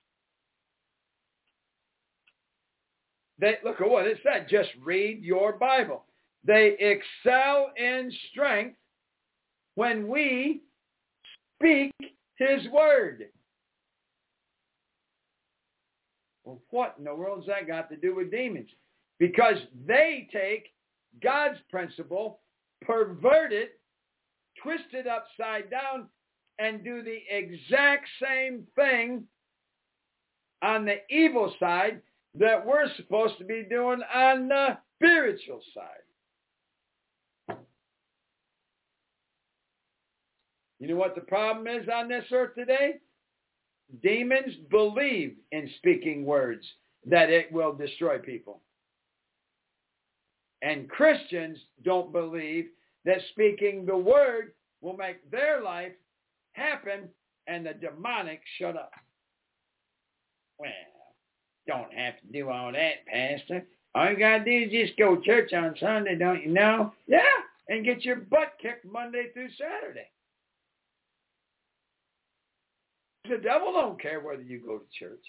They, look at what it said. Just read your Bible. They excel in strength when we speak his word. Well, what in the world's that got to do with demons? Because they take God's principle, pervert it, twist it upside down, and do the exact same thing on the evil side that we're supposed to be doing on the spiritual side. You know what the problem is on this earth today? demons believe in speaking words that it will destroy people. And Christians don't believe that speaking the word will make their life happen and the demonic shut up. Well, don't have to do all that, Pastor. All you got to do is just go to church on Sunday, don't you know? Yeah, and get your butt kicked Monday through Saturday. The devil don't care whether you go to church.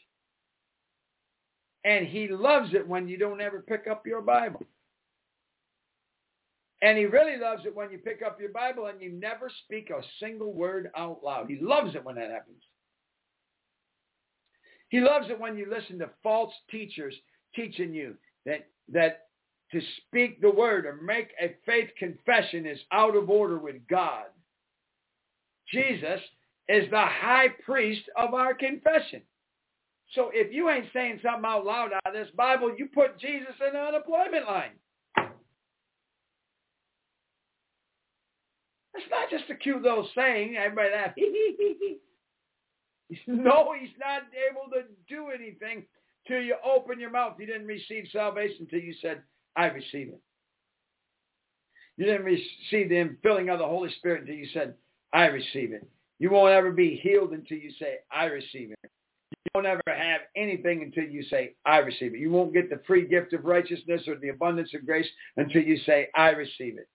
And he loves it when you don't ever pick up your Bible. And he really loves it when you pick up your Bible and you never speak a single word out loud. He loves it when that happens. He loves it when you listen to false teachers teaching you that, that to speak the word or make a faith confession is out of order with God. Jesus is the high priest of our confession. So if you ain't saying something out loud out of this Bible, you put Jesus in the unemployment line. It's not just a cute little saying. Everybody laughs. No, he's not able to do anything till you open your mouth. You didn't receive salvation until you said, I receive it. You didn't receive the infilling of the Holy Spirit until you said, I receive it. You won't ever be healed until you say, I receive it. You won't ever have anything until you say, I receive it. You won't get the free gift of righteousness or the abundance of grace until you say, I receive it.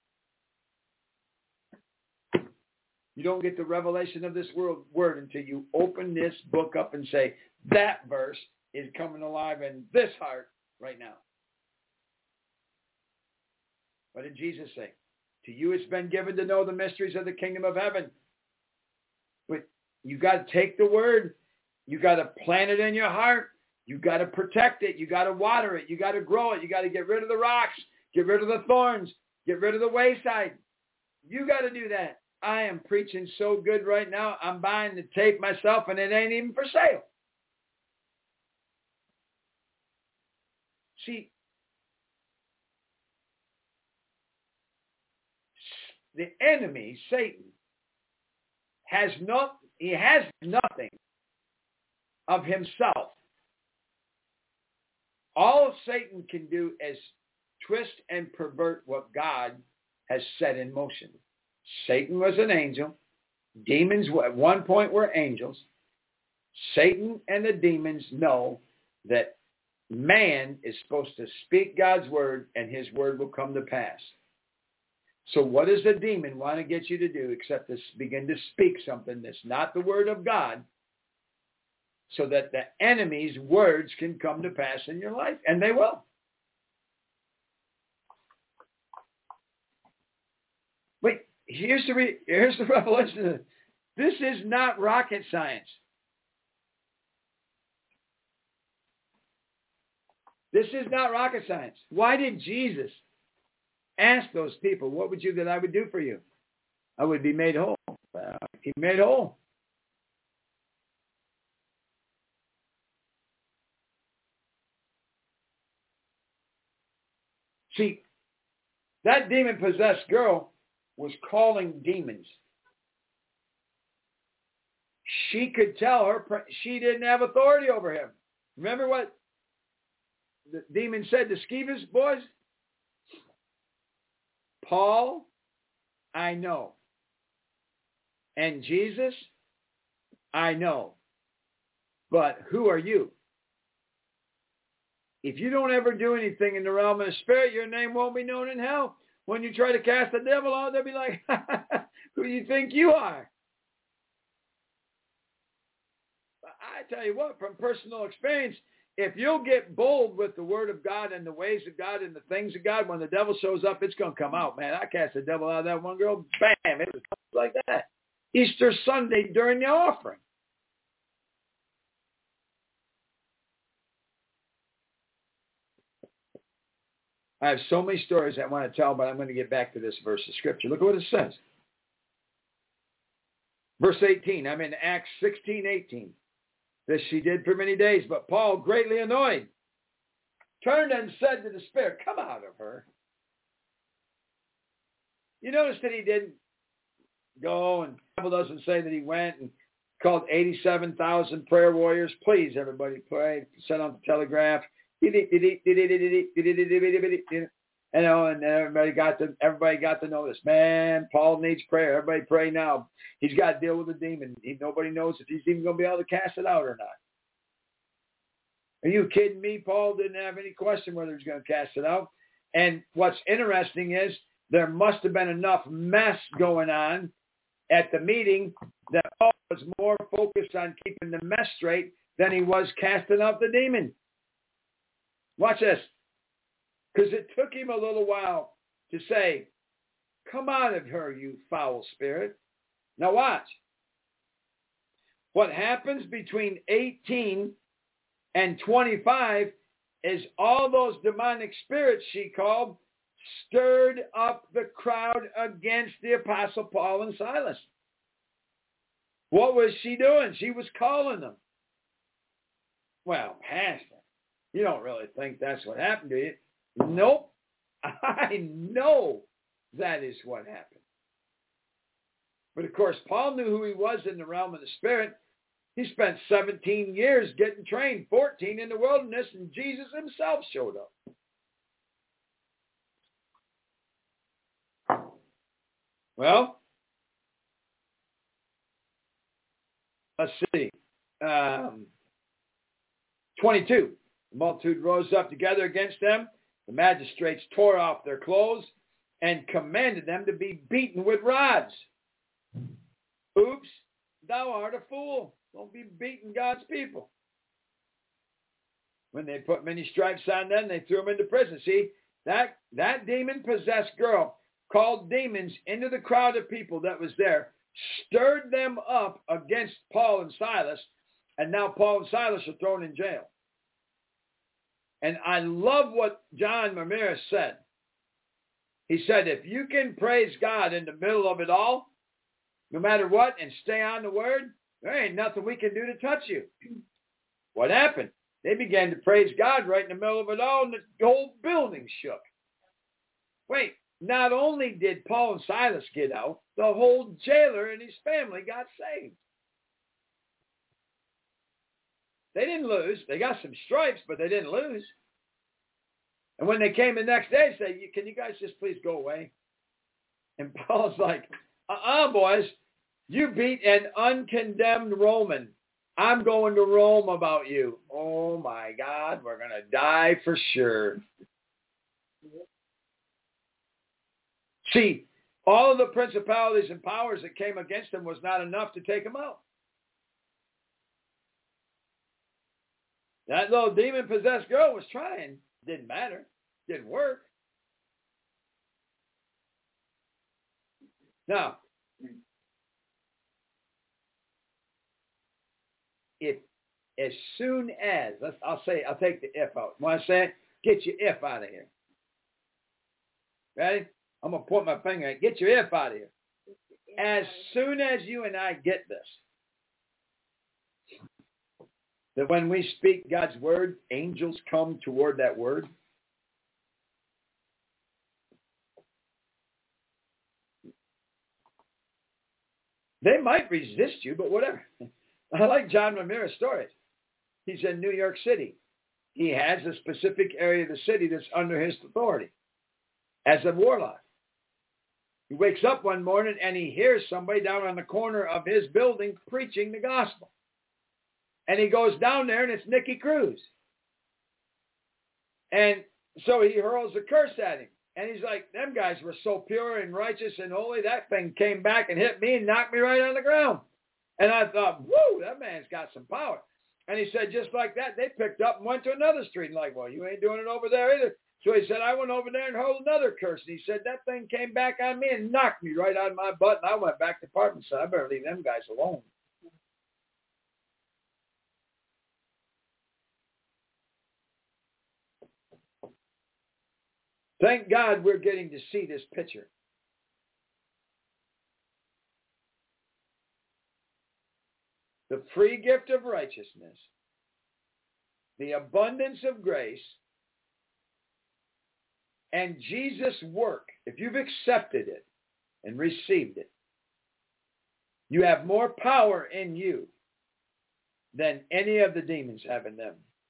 You don't get the revelation of this world, word until you open this book up and say, that verse is coming alive in this heart right now. What did Jesus say? To you it's been given to know the mysteries of the kingdom of heaven. But you got to take the word. You got to plant it in your heart. You got to protect it. You got to water it. You got to grow it. You got to get rid of the rocks. Get rid of the thorns. Get rid of the wayside. You got to do that. I am preaching so good right now. I'm buying the tape myself, and it ain't even for sale. See, the enemy, Satan, has no, he has nothing of himself. All Satan can do is twist and pervert what God has set in motion. Satan was an angel. Demons at one point were angels. Satan and the demons know that man is supposed to speak God's word and his word will come to pass. So what does the demon want to get you to do except to begin to speak something that's not the word of God so that the enemy's words can come to pass in your life? And they will. Wait. Here's the, re- here's the revelation. This is not rocket science. This is not rocket science. Why did Jesus ask those people, what would you that I would do for you? I would be made whole. Well, he made whole. See, that demon-possessed girl was calling demons. She could tell her she didn't have authority over him. Remember what the demon said to Scevas, boys? Paul, I know. And Jesus, I know. But who are you? If you don't ever do anything in the realm of the spirit, your name won't be known in hell. When you try to cast the devil out, they'll be like, who do you think you are? I tell you what, from personal experience, if you'll get bold with the word of God and the ways of God and the things of God, when the devil shows up, it's going to come out, man. I cast the devil out of that one girl. Bam. It was like that. Easter Sunday during the offering. I have so many stories I want to tell, but I'm going to get back to this verse of Scripture. Look at what it says. Verse eighteen. I'm in Acts sixteen eighteen. This she did for many days, but Paul, greatly annoyed, turned and said to the spirit, come out of her. You notice that he didn't go, and the Bible doesn't say that he went and called eighty-seven thousand Prayer Warriors. Please, everybody, pray. Send out the telegraph. You know, and everybody got to everybody got to know this. Man, Paul needs prayer. Everybody pray now. He's got to deal with a demon. He, nobody knows if he's even going to be able to cast it out or not. Are you kidding me? Paul didn't have any question whether he was going to cast it out. And what's interesting is there must have been enough mess going on at the meeting that Paul was more focused on keeping the mess straight than he was casting out the demon. Watch this. Because it took him a little while to say, come out of her, you foul spirit. Now watch. What happens between eighteen and twenty-five is all those demonic spirits she called stirred up the crowd against the Apostle Paul and Silas. What was she doing? She was calling them. Well, Pastor, you don't really think that's what happened, do you? Nope. I know that is what happened. But of course, Paul knew who he was in the realm of the Spirit. He spent seventeen years getting trained, fourteen in the wilderness, and Jesus himself showed up. Well, let's see. Um, twenty-two. The multitude rose up together against them. The magistrates tore off their clothes and commanded them to be beaten with rods. Oops, thou art a fool. Don't be beating God's people. When they put many stripes on them, they threw them into prison. See, that, that demon-possessed girl called demons into the crowd of people that was there, stirred them up against Paul and Silas, and now Paul and Silas are thrown in jail. And I love what John Ramirez said. He said, if you can praise God in the middle of it all, no matter what, and stay on the word, there ain't nothing we can do to touch you. What happened? They began to praise God right in the middle of it all, and the whole building shook. Wait, not only did Paul and Silas get out, the whole jailer and his family got saved. They didn't lose. They got some stripes, but they didn't lose. And when they came the next day, they said, can you guys just please go away? And Paul's like, uh-uh, boys. You beat an uncondemned Roman. I'm going to Rome about you. Oh, my God. We're going to die for sure. See, all of the principalities and powers that came against him was not enough to take him out. That little demon-possessed girl was trying. Didn't matter. Didn't work. Now, if as soon as, let's, I'll say, I'll take the if out. When I say it, get your if out of here. Ready? I'm going to point my finger at it. Get your if out of here. As soon as you and I get this, that when we speak God's word, angels come toward that word. They might resist you, but whatever. I like John Ramirez's stories. He's in New York City. He has a specific area of the city that's under his authority as a warlock. He wakes up one morning and he hears somebody down on the corner of his building preaching the gospel. And he goes down there, and it's Nicky Cruz. And so he hurls a curse at him. And he's like, them guys were so pure and righteous and holy, that thing came back and hit me and knocked me right on the ground. And I thought, whoa, that man's got some power. And he said, just like that, they picked up and went to another street. And like, well, you ain't doing it over there either. So he said, I went over there and hurled another curse. And he said, that thing came back on me and knocked me right on my butt. And I went back to the apartment and said, I better leave them guys alone. Thank God we're getting to see this picture. The free gift of righteousness, the abundance of grace, and Jesus' work, if you've accepted it and received it, You have more power in you than any of the demons have in them.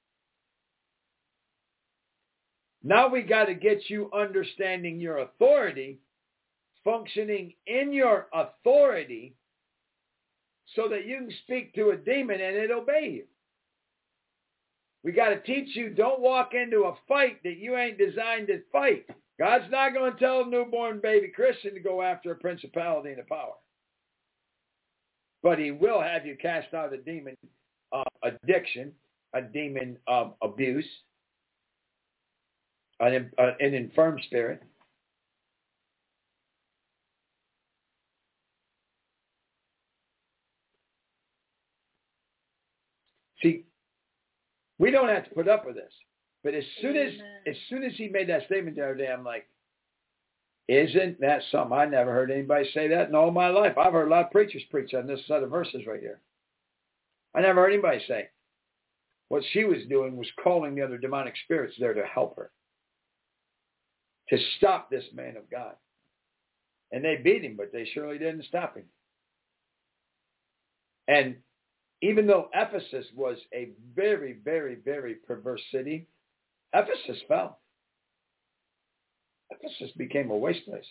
Now we got to get you understanding your authority, functioning in your authority, so that you can speak to a demon and it obey you. We got to teach you, don't walk into a fight that you ain't designed to fight. God's not going to tell a newborn baby Christian to go after a principality and a power. But he will have you cast out a demon of addiction, a demon of abuse, an, uh, an infirm spirit. See, we don't have to put up with this. But as soon as as soon as he made that statement the other day, I'm like, isn't that something? I never heard anybody say that in all my life. I've heard a lot of preachers preach on this set of verses right here. I never heard anybody say. What she was doing was calling the other demonic spirits there to help her, to stop this man of God. And they beat him, but they surely didn't stop him. And even though Ephesus was a very, very, very perverse city, Ephesus fell. Ephesus became a waste place.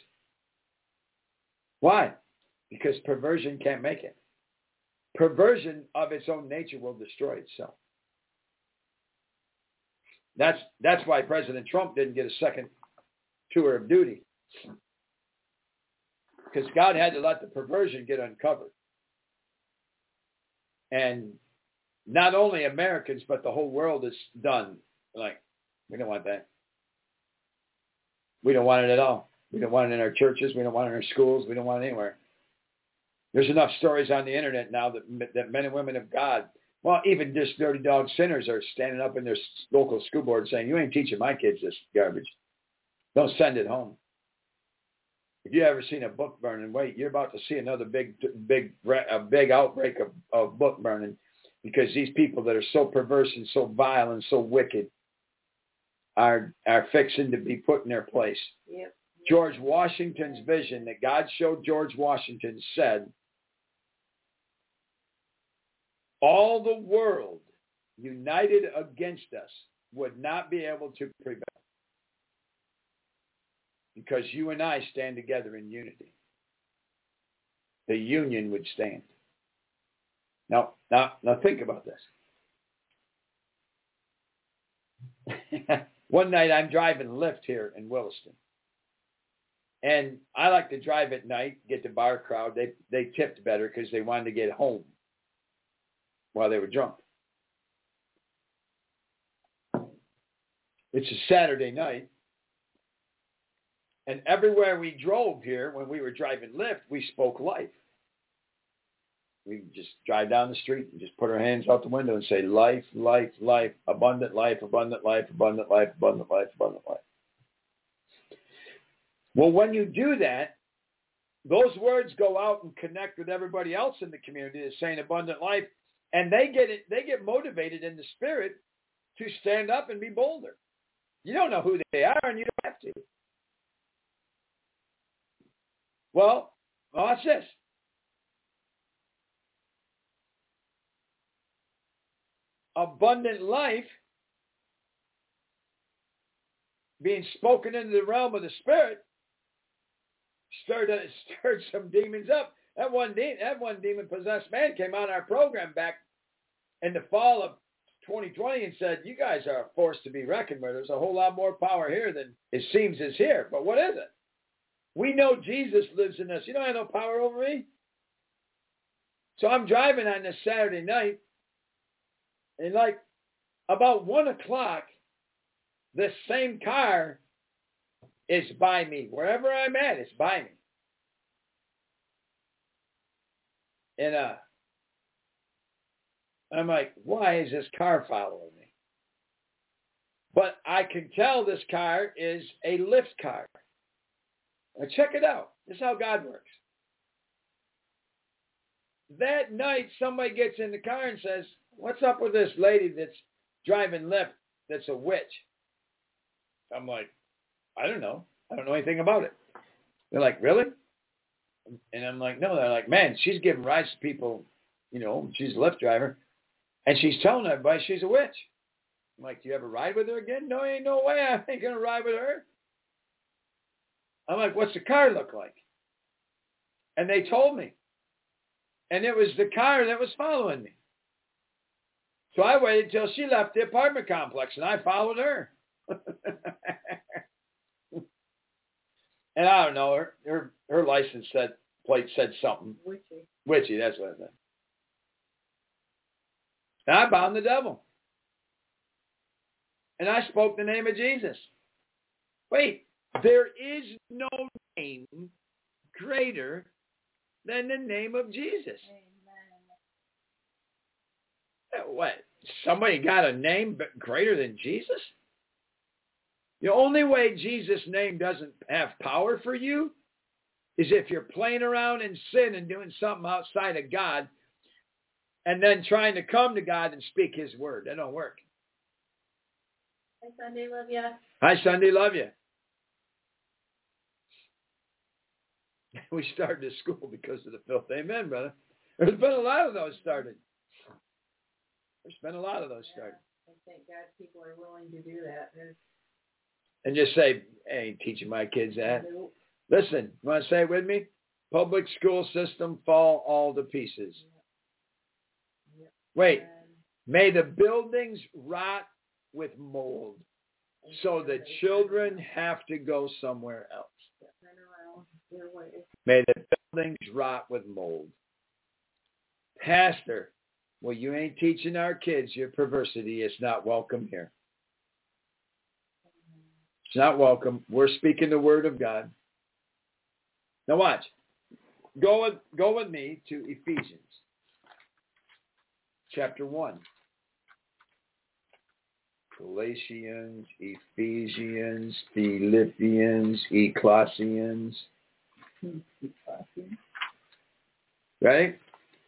Why? Because perversion can't make it. Perversion of its own nature will destroy itself. That's that's why President Trump didn't get a second tour of duty. Because God had to let the perversion get uncovered. And not only Americans, but the whole world is done. Like, we don't want that. We don't want it at all. We don't want it in our churches. We don't want it in our schools. We don't want it anywhere. There's enough stories on the internet now that that men and women of God, well, even just dirty dog sinners are standing up in their local school board saying, you ain't teaching my kids this garbage. Don't send it home. If you ever seen a book burning, wait, you're about to see another big, big, a big outbreak of, of book burning, because these people that are so perverse and so vile and so wicked are are fixing to be put in their place. Yep. George Washington's vision that God showed George Washington said, all the world united against us would not be able to prevail, because you and I stand together in unity. The union would stand. Now, now, now think about this. One night I'm driving Lyft here in Williston. And I like to drive at night, get the bar crowd. They they tipped better because they wanted to get home while they were drunk. It's a Saturday night. And everywhere we drove here, when we were driving Lyft, we spoke life. We just drive down the street and just put our hands out the window and say, life, life, life, abundant life, abundant life, abundant life, abundant life, abundant life. Well, when you do that, those words go out and connect with everybody else in the community that's saying abundant life, and they get it, they get motivated in the spirit to stand up and be bolder. You don't know who they are, and you don't have to. Well, watch this. Abundant life being spoken into the realm of the spirit stirred stirred some demons up. That one de- that one demon possessed man came on our program back in the fall of twenty twenty and said, "You guys are a force to be reckoned with. There's a whole lot more power here than it seems is here." But what is it? We know Jesus lives in us. You don't have no power over me. So I'm driving on this Saturday night. And like about one o'clock, this same car is by me. Wherever I'm at, it's by me. And uh, I'm like, why is this car following me? But I can tell this car is a Lyft car. Now check it out. This is how God works. That night, somebody gets in the car and says, what's up with this lady that's driving Lyft that's a witch? I'm like, I don't know. I don't know anything about it. They're like, really? And I'm like, no. They're like, man, she's giving rides to people, you know, she's a Lyft driver. And she's telling everybody she's a witch. I'm like, do you ever ride with her again? No, ain't no way. I ain't going to ride with her. I'm like, what's the car look like? And they told me. And it was the car that was following me. So I waited till she left the apartment complex, and I followed her. And I don't know, her, her, her license said, plate said something. Witchy. Witchy, that's what it said. And I bound the devil. And I spoke the name of Jesus. Wait, there is no name greater than the name of Jesus. Amen. What? Somebody got a name greater than Jesus? The only way Jesus' name doesn't have power for you is if you're playing around in sin and doing something outside of God and then trying to come to God and speak his word. That don't work. Hi, Sunday. Love ya. Hi, Sunday. Love you. We started a school because of the filth. Amen, brother. There's been a lot of those started. There's been a lot of those started. I thank God people are willing to do that. There's... And just say, I ain't teaching my kids that. Nope. Listen, you want to say it with me? Public school system fall all to pieces. Yep. Yep. Wait, And may the buildings rot with mold so the children have to go somewhere else. turn around their way. May the buildings rot with mold. Pastor, well, you ain't teaching our kids your perversity. It's not welcome here. It's not welcome. We're speaking the word of God. Now watch. Go with, go with me to Ephesians chapter one. Galatians, Ephesians, Philippians, Ecclesians. Right?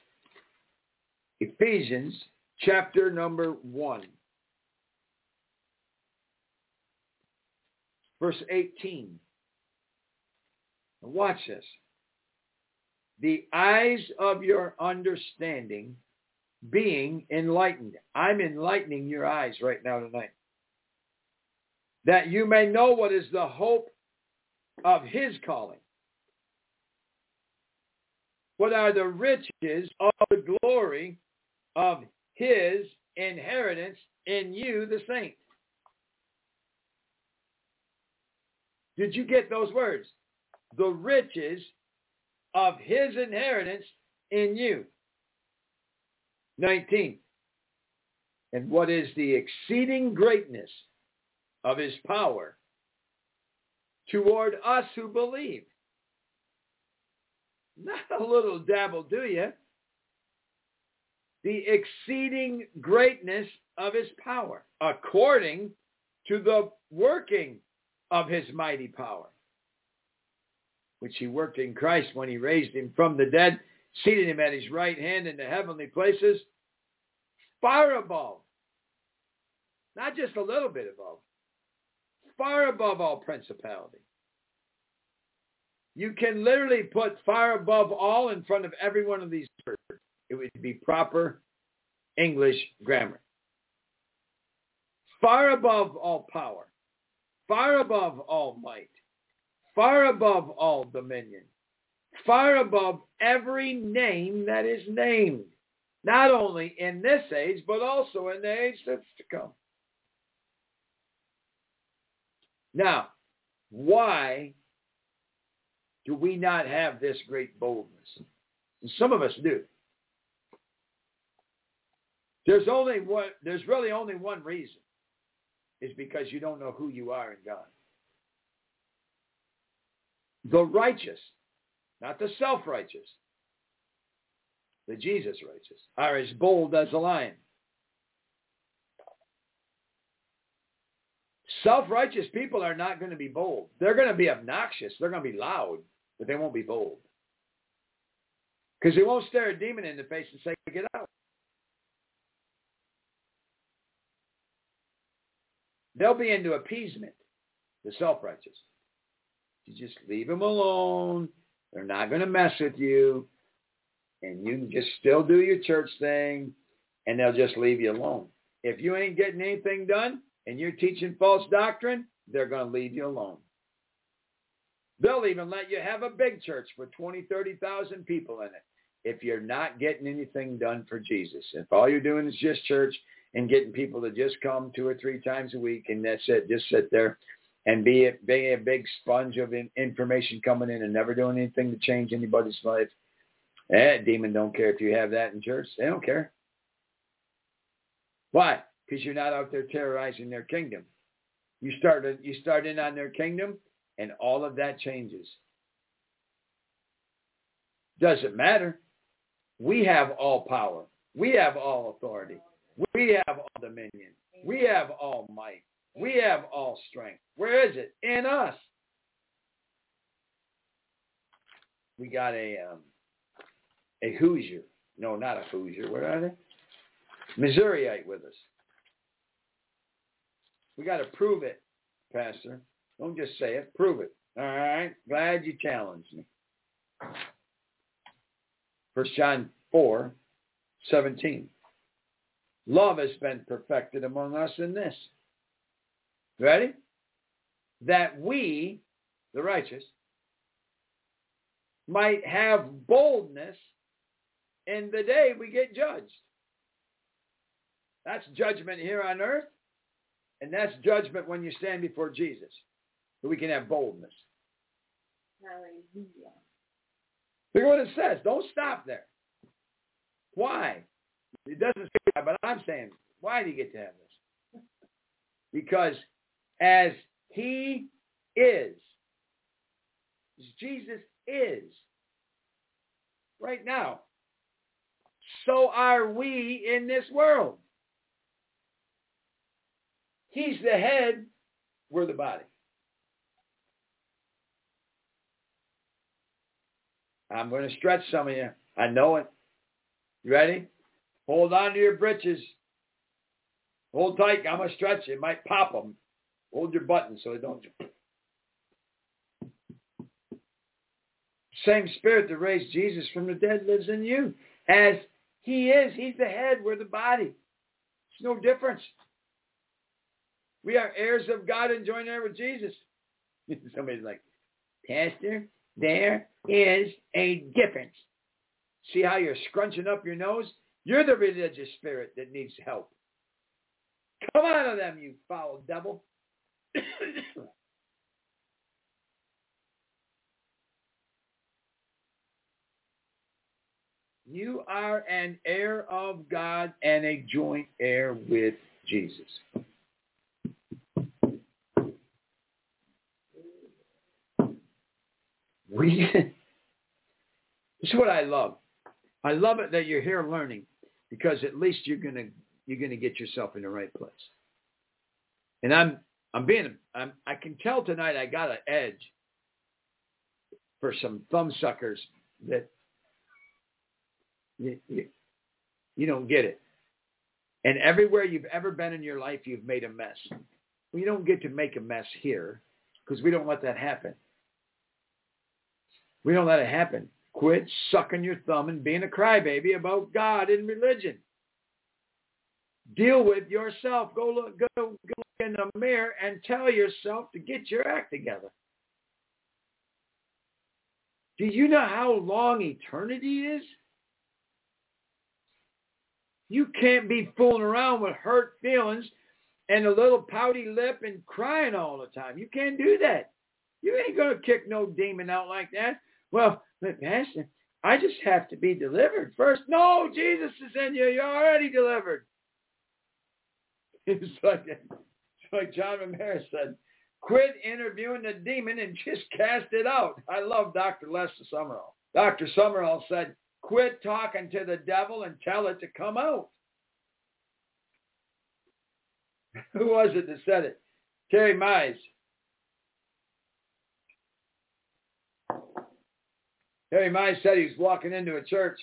Ephesians chapter number one. Verse eighteen. Now watch this. The eyes of your understanding being enlightened. I'm enlightening your eyes right now tonight. That you may know what is the hope of his calling. What are the riches of the glory of his inheritance in you, the saints? Did you get those words? The riches of his inheritance in you. nineteen. And what is the exceeding greatness of his power toward us who believe? Not a little dabble, do you? The exceeding greatness of his power, according to the working of his mighty power, which he worked in Christ when he raised him from the dead, seated him at his right hand in the heavenly places, far above, not just a little bit above, far above all principality. You can literally put far above all in front of every one of these words. It would be proper English grammar. Far above all power, far above all might, far above all dominion, far above every name that is named, not only in this age, but also in the age that's to come. Now, why do we not have this great boldness? And some of us do. There's only one, there's really only one reason. It's because you don't know who you are in God. The righteous, not the self-righteous, the Jesus righteous, are as bold as a lion. Self-righteous people are not going to be bold. They're going to be obnoxious. They're going to be loud, but they won't be bold. Because they won't stare a demon in the face and say, get out. They'll be into appeasement, the self-righteous. You just leave them alone. They're not going to mess with you. And you can just still do your church thing, and they'll just leave you alone. If you ain't getting anything done and you're teaching false doctrine, they're going to leave you alone. They'll even let you have a big church for twenty, thirty thousand people in it if you're not getting anything done for Jesus. If all you're doing is just church and getting people to just come two or three times a week, and that's it, just sit there and be a, be a big sponge of information coming in and never doing anything to change anybody's life. Eh, demon don't care if you have that in church. They don't care. Why? Because you're not out there terrorizing their kingdom. You start, you start in on their kingdom, and all of that changes. Doesn't matter. We have all power. We have all authority. We have all dominion. We have all might. We have all strength. Where is it? In us. We got a um, a Hoosier. No, not a Hoosier. What are they? Missouriite with us. We got to prove it, Pastor. Don't just say it. Prove it. All right. Glad you challenged me. First John four seventeen. Love has been perfected among us in this. Ready? That we, the righteous, might have boldness in the day we get judged. That's judgment here on earth, and that's judgment when you stand before Jesus. So we can have boldness. Hallelujah. Look at what it says. Don't stop there. Why? It doesn't say that, but I'm saying, why do you get to have this? Because as he is, as Jesus is, right now, so are we in this world. He's the head, we're the body. I'm going to stretch some of you. I know it. You ready? Hold on to your britches. Hold tight. I'm going to stretch you. It might pop them. Hold your buttons so it don't. Same spirit that raised Jesus from the dead lives in you. As he is, he's the head, we're the body. It's no difference. We are heirs of God and joint heir with Jesus. Somebody's like, Pastor, there is a difference. See how you're scrunching up your nose? You're the religious spirit that needs help. Come out of them, you foul devil. You are an heir of God and a joint heir with Jesus. We, this is what I love. I love it that you're here learning, because at least you're gonna you're gonna get yourself in the right place. And I'm I'm being I'm I can tell tonight I got an edge for some thumbsuckers that you, you, you don't get it. And everywhere you've ever been in your life, you've made a mess. Well, you don't get to make a mess here, because we don't let that happen. We don't let it happen. Quit sucking your thumb and being a crybaby about God and religion. Deal with yourself. Go look, go, go look in the mirror and tell yourself to get your act together. Do you know how long eternity is? You can't be fooling around with hurt feelings and a little pouty lip and crying all the time. You can't do that. You ain't going to kick no demon out like that. Well, but Pastor, I just have to be delivered first. No, Jesus is in you. You're already delivered. It's like, it's like John Ramirez said, quit interviewing the demon and just cast it out. I love Doctor Lester Summerall. Doctor Summerall said, quit talking to the devil and tell it to come out. Who was it that said it? Terry Mize. Terry Mize said he was walking into a church,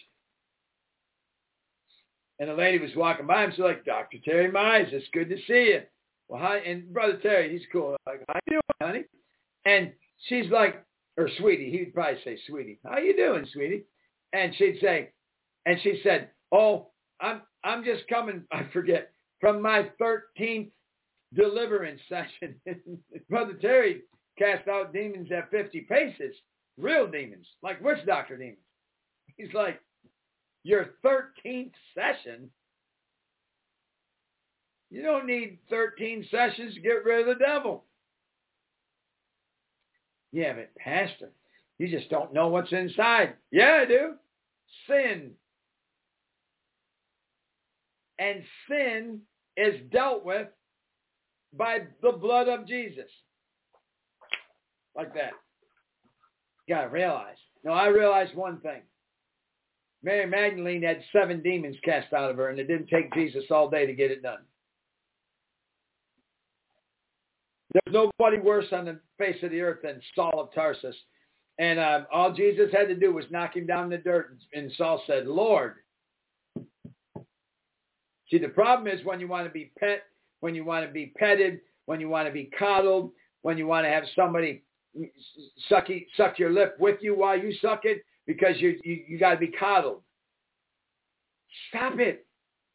and a lady was walking by him. She's like, Doctor Terry Mize, it's good to see you. Well, hi, and Brother Terry, he's cool. Like, how you doing, honey? And she's like, or sweetie. He'd probably say, sweetie, how you doing, sweetie? And she'd say, and she said, oh, I'm I'm just coming, I forget, from my thirteenth deliverance session. Brother Terry cast out demons at fifty paces, real demons, like witch doctor demons. He's like, your thirteenth session? You don't need thirteen sessions to get rid of the devil. Yeah, but Pastor, you just don't know what's inside. Yeah, I do. Sin. And sin is dealt with by the blood of Jesus. Like that. You got to realize. No, I realized one thing. Mary Magdalene had seven demons cast out of her, and it didn't take Jesus all day to get it done. There's nobody worse on the face of the earth than Saul of Tarsus. And uh, all Jesus had to do was knock him down in the dirt. And Saul said, Lord. See, the problem is when you want to be pet, when you want to be petted, when you want to be coddled, when you want to have somebody suck, suck your lip with you while you suck it, because you you, you got to be coddled. Stop it.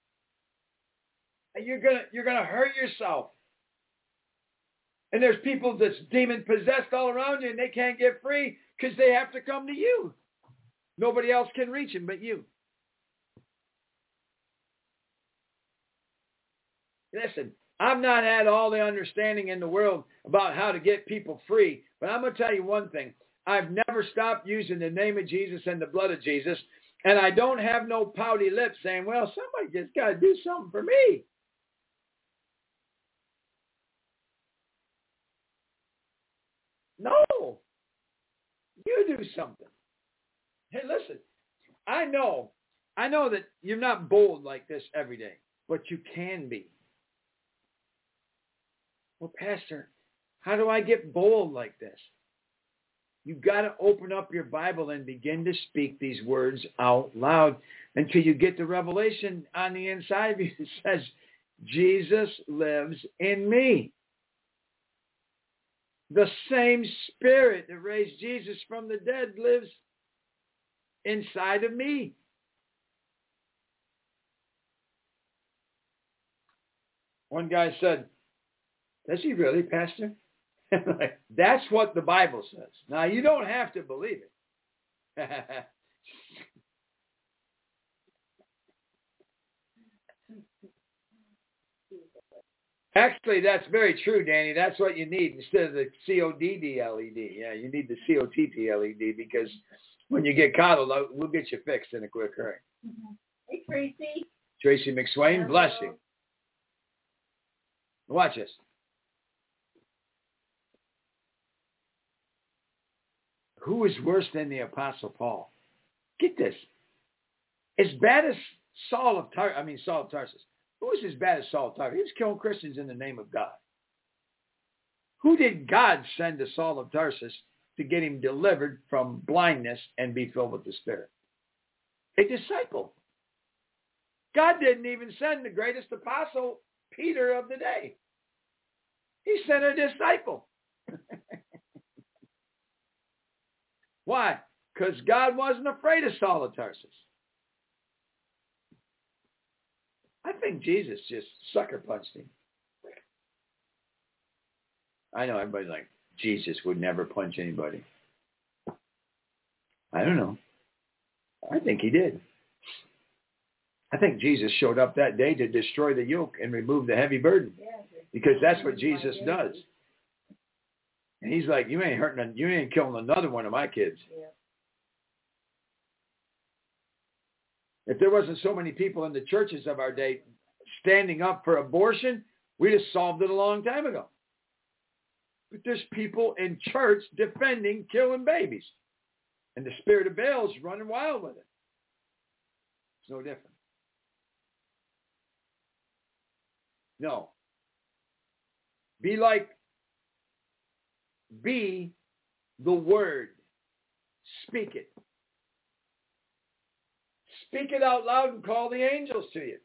You're gonna you're gonna hurt yourself. And there's people that's demon possessed all around you, and they can't get free because they have to come to you. Nobody else can reach them but you. Listen, I've not had all the understanding in the world about how to get people free, but I'm going to tell you one thing. I've never stopped using the name of Jesus and the blood of Jesus, and I don't have no pouty lips saying, well, somebody just got to do something for me. No. You do something. Hey, listen, I know, I know that you're not bold like this every day, but you can be. Well, Pastor, how do I get bold like this? You've got to open up your Bible and begin to speak these words out loud until you get the revelation on the inside of you that says, Jesus lives in me. The same Spirit that raised Jesus from the dead lives inside of me. One guy said, does he really, Pastor? That's what the Bible says. Now, you don't have to believe it. Actually, that's very true, Danny. That's what you need instead of the C O D D L E D. Yeah, you need the C O T T L E D because when you get coddled, we'll get you fixed in a quick hurry. Mm-hmm. Hey, Tracy. Tracy McSwain, Hello. Bless you. Watch this. Who is worse than the Apostle Paul? Get this. As bad as Saul of Tar- I mean Saul of Tarsus. Who is as bad as Saul of Tarsus? He was killing Christians in the name of God. Who did God send to Saul of Tarsus to get him delivered from blindness and be filled with the Spirit? A disciple. God didn't even send the greatest apostle, Peter of the day. He sent a disciple. Why? Because God wasn't afraid of Saul of Tarsus. I think Jesus just sucker punched him. I know everybody's like, Jesus would never punch anybody. I don't know. I think he did. I think Jesus showed up that day to destroy the yoke and remove the heavy burden. Because that's what Jesus does. And he's like, you ain't hurting, you ain't killing another one of my kids. Yeah. If there wasn't so many people in the churches of our day standing up for abortion, we'd have solved it a long time ago. But there's people in church defending killing babies. And the spirit of Baal's running wild with it. It's no different. No. Be like, be the word. Speak it. Speak it out loud and call the angels to you.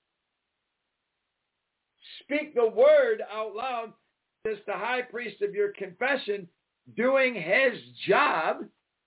Speak the word out loud as the high priest of your confession doing his job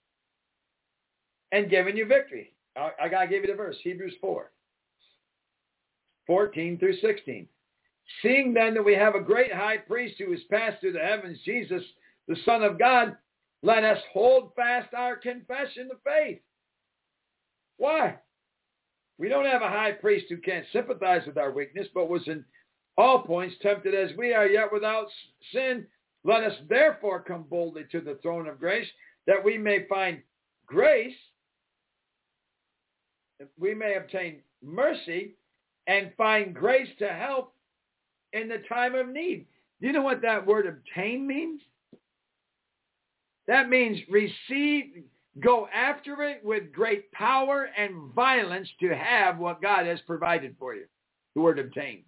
and giving you victory. I, I got to give you the verse, Hebrews four, fourteen through sixteen. Seeing then that we have a great high priest who is passed through the heavens, Jesus, the Son of God, let us hold fast our confession of faith. Why? We don't have a high priest who can't sympathize with our weakness, but was in all points tempted as we are, yet without sin. Let us therefore come boldly to the throne of grace, that we may find grace, that we may obtain mercy, and find grace to help in the time of need. Do you know what that word obtain means? That means receive, go after it with great power and violence to have what God has provided for you. The word obtain.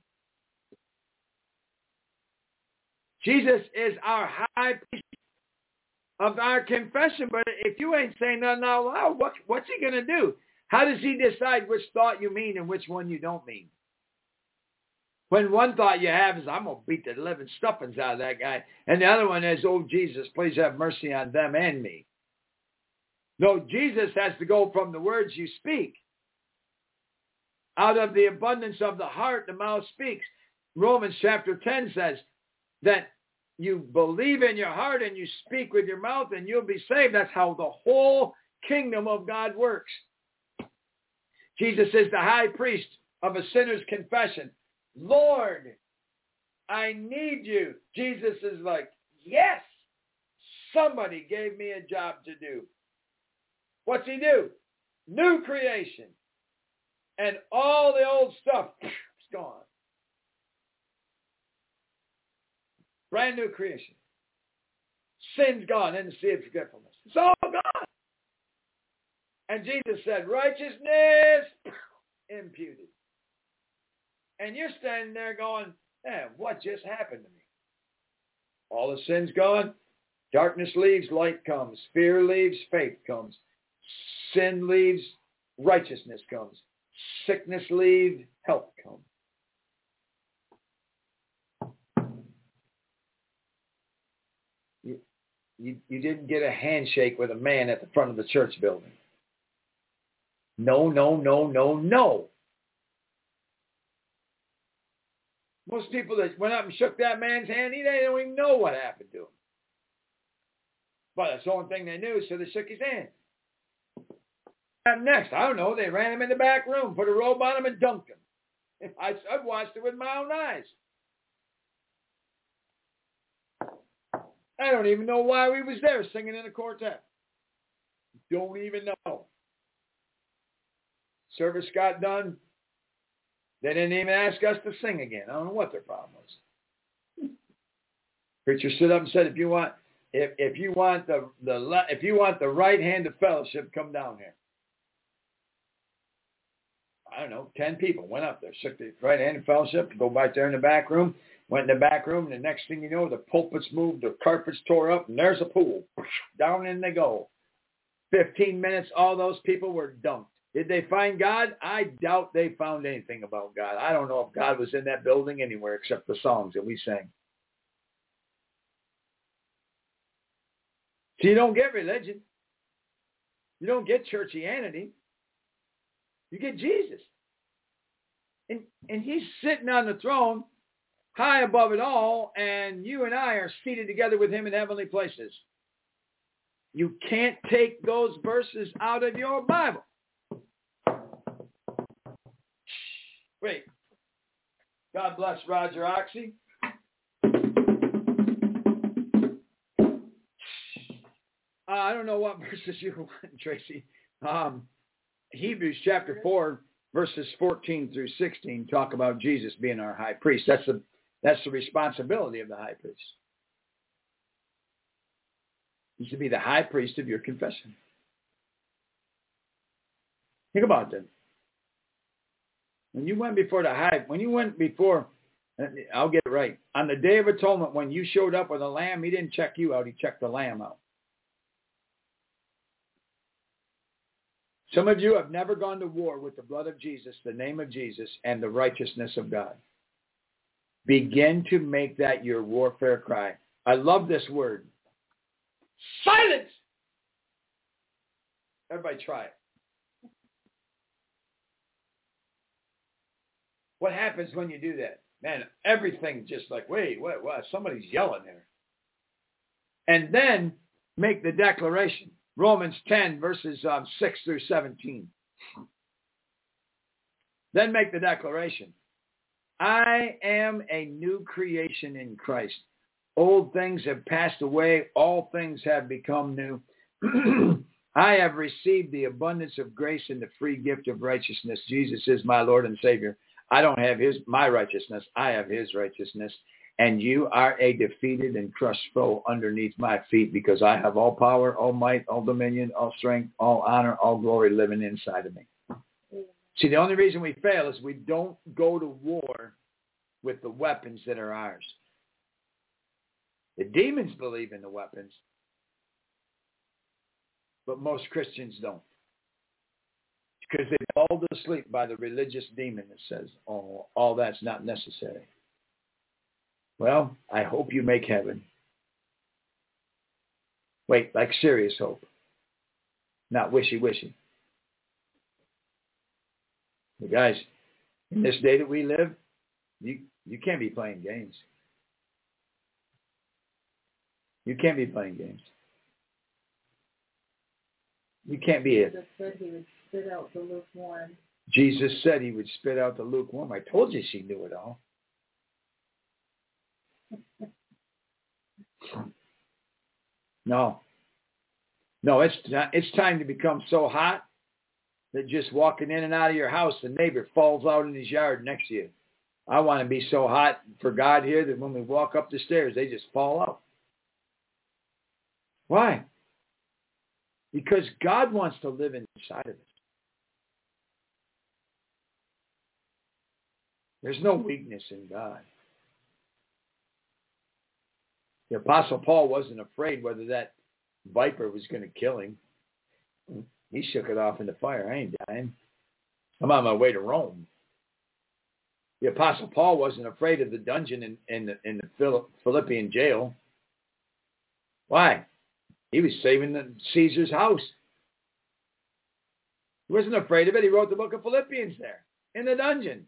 Jesus is our high priest of our confession, but if you ain't saying nothing out loud, what, what's he going to do? How does he decide which thought you mean and which one you don't mean? When one thought you have is, I'm going to beat the living stuffings out of that guy, and the other one is, oh, Jesus, please have mercy on them and me. No, Jesus has to go from the words you speak. Out of the abundance of the heart, the mouth speaks. Romans chapter ten says that you believe in your heart and you speak with your mouth and you'll be saved. That's how the whole kingdom of God works. Jesus is the high priest of a sinner's confession. Lord, I need you. Jesus is like, yes, somebody gave me a job to do. What's he do? New creation. And all the old stuff is gone. Brand new creation. Sin's gone in the sea of forgetfulness. It's all gone. And Jesus said, righteousness imputed. And you're standing there going, man, what just happened to me? All the sin's gone. Darkness leaves, light comes. Fear leaves, faith comes. Sin leaves, righteousness comes. Sickness leaves, health comes. You, you, you didn't get a handshake with a man at the front of the church building. No, no, no, no, no. Most people that went up and shook that man's hand, they don't even know what happened to him. But that's the only thing they knew, so they shook his hand. And next, I don't know, they ran him in the back room, put a robe on him and dunked him. I, I've watched it with my own eyes. I don't even know why we was there singing in a quartet. Don't even know. Service got done. They didn't even ask us to sing again. I don't know what their problem was. Preacher stood up and said, "If you want, if if you want the the if you want the right hand of fellowship, come down here." I don't know. Ten people went up there, shook the right hand of fellowship, go back there in the back room. Went in the back room, and the next thing you know, the pulpits moved, the carpets tore up, and there's a pool. Down in they go. Fifteen minutes, all those people were dumped. Did they find God? I doubt they found anything about God. I don't know if God was in that building anywhere except the songs that we sang. So you don't get religion. You don't get churchianity. You get Jesus. And, and he's sitting on the throne high above it all, and you and I are seated together with him in heavenly places. You can't take those verses out of your Bible. Wait. God bless Roger Oxy. Uh, I don't know what verses you want, Tracy. Um, Hebrews chapter four, verses fourteen through sixteen talk about Jesus being our high priest. That's the that's the responsibility of the high priest. He's to be the high priest of your confession. Think about that. When you went before the high, when you went before, I'll get it right. On the Day of Atonement, when you showed up with a lamb, he didn't check you out. He checked the lamb out. Some of you have never gone to war with the blood of Jesus, the name of Jesus, and the righteousness of God. Begin to make that your warfare cry. I love this word. Silence! Everybody try it. What happens when you do that? Man, everything just like, wait, what, what? Somebody's yelling there. And then make the declaration. Romans ten, verses um, six through seventeen. Then make the declaration. I am a new creation in Christ. Old things have passed away. All things have become new. I have received the abundance of grace and the free gift of righteousness. Jesus is my Lord and Savior. I don't have his my righteousness. I have his righteousness. And you are a defeated and crushed foe underneath my feet, because I have all power, all might, all dominion, all strength, all honor, all glory living inside of me. See, the only reason we fail is we don't go to war with the weapons that are ours. The demons believe in the weapons, but most Christians don't. Because they're lulled to sleep by the religious demon that says, oh, all that's not necessary. Well, I hope you make heaven. Wait, like serious hope. Not wishy-wishy. But guys, in this day that we live, you, you can't be playing games. You can't be playing games. You can't be it. Jesus said he would spit out the lukewarm. Jesus said he would spit out the lukewarm. I told you she knew it all. No. No, it's it's time to become so hot that just walking in and out of your house, the neighbor falls out in his yard next to you. I want to be so hot for God here that when we walk up the stairs, they just fall out. Why? Because God wants to live inside of us. There's no weakness in God. The Apostle Paul wasn't afraid whether that viper was going to kill him. He shook it off in the fire. I ain't dying. I'm on my way to Rome. The Apostle Paul wasn't afraid of the dungeon in, in the, in the Philippian jail. Why? He was saving the Caesar's house. He wasn't afraid of it. He wrote the book of Philippians there in the dungeon.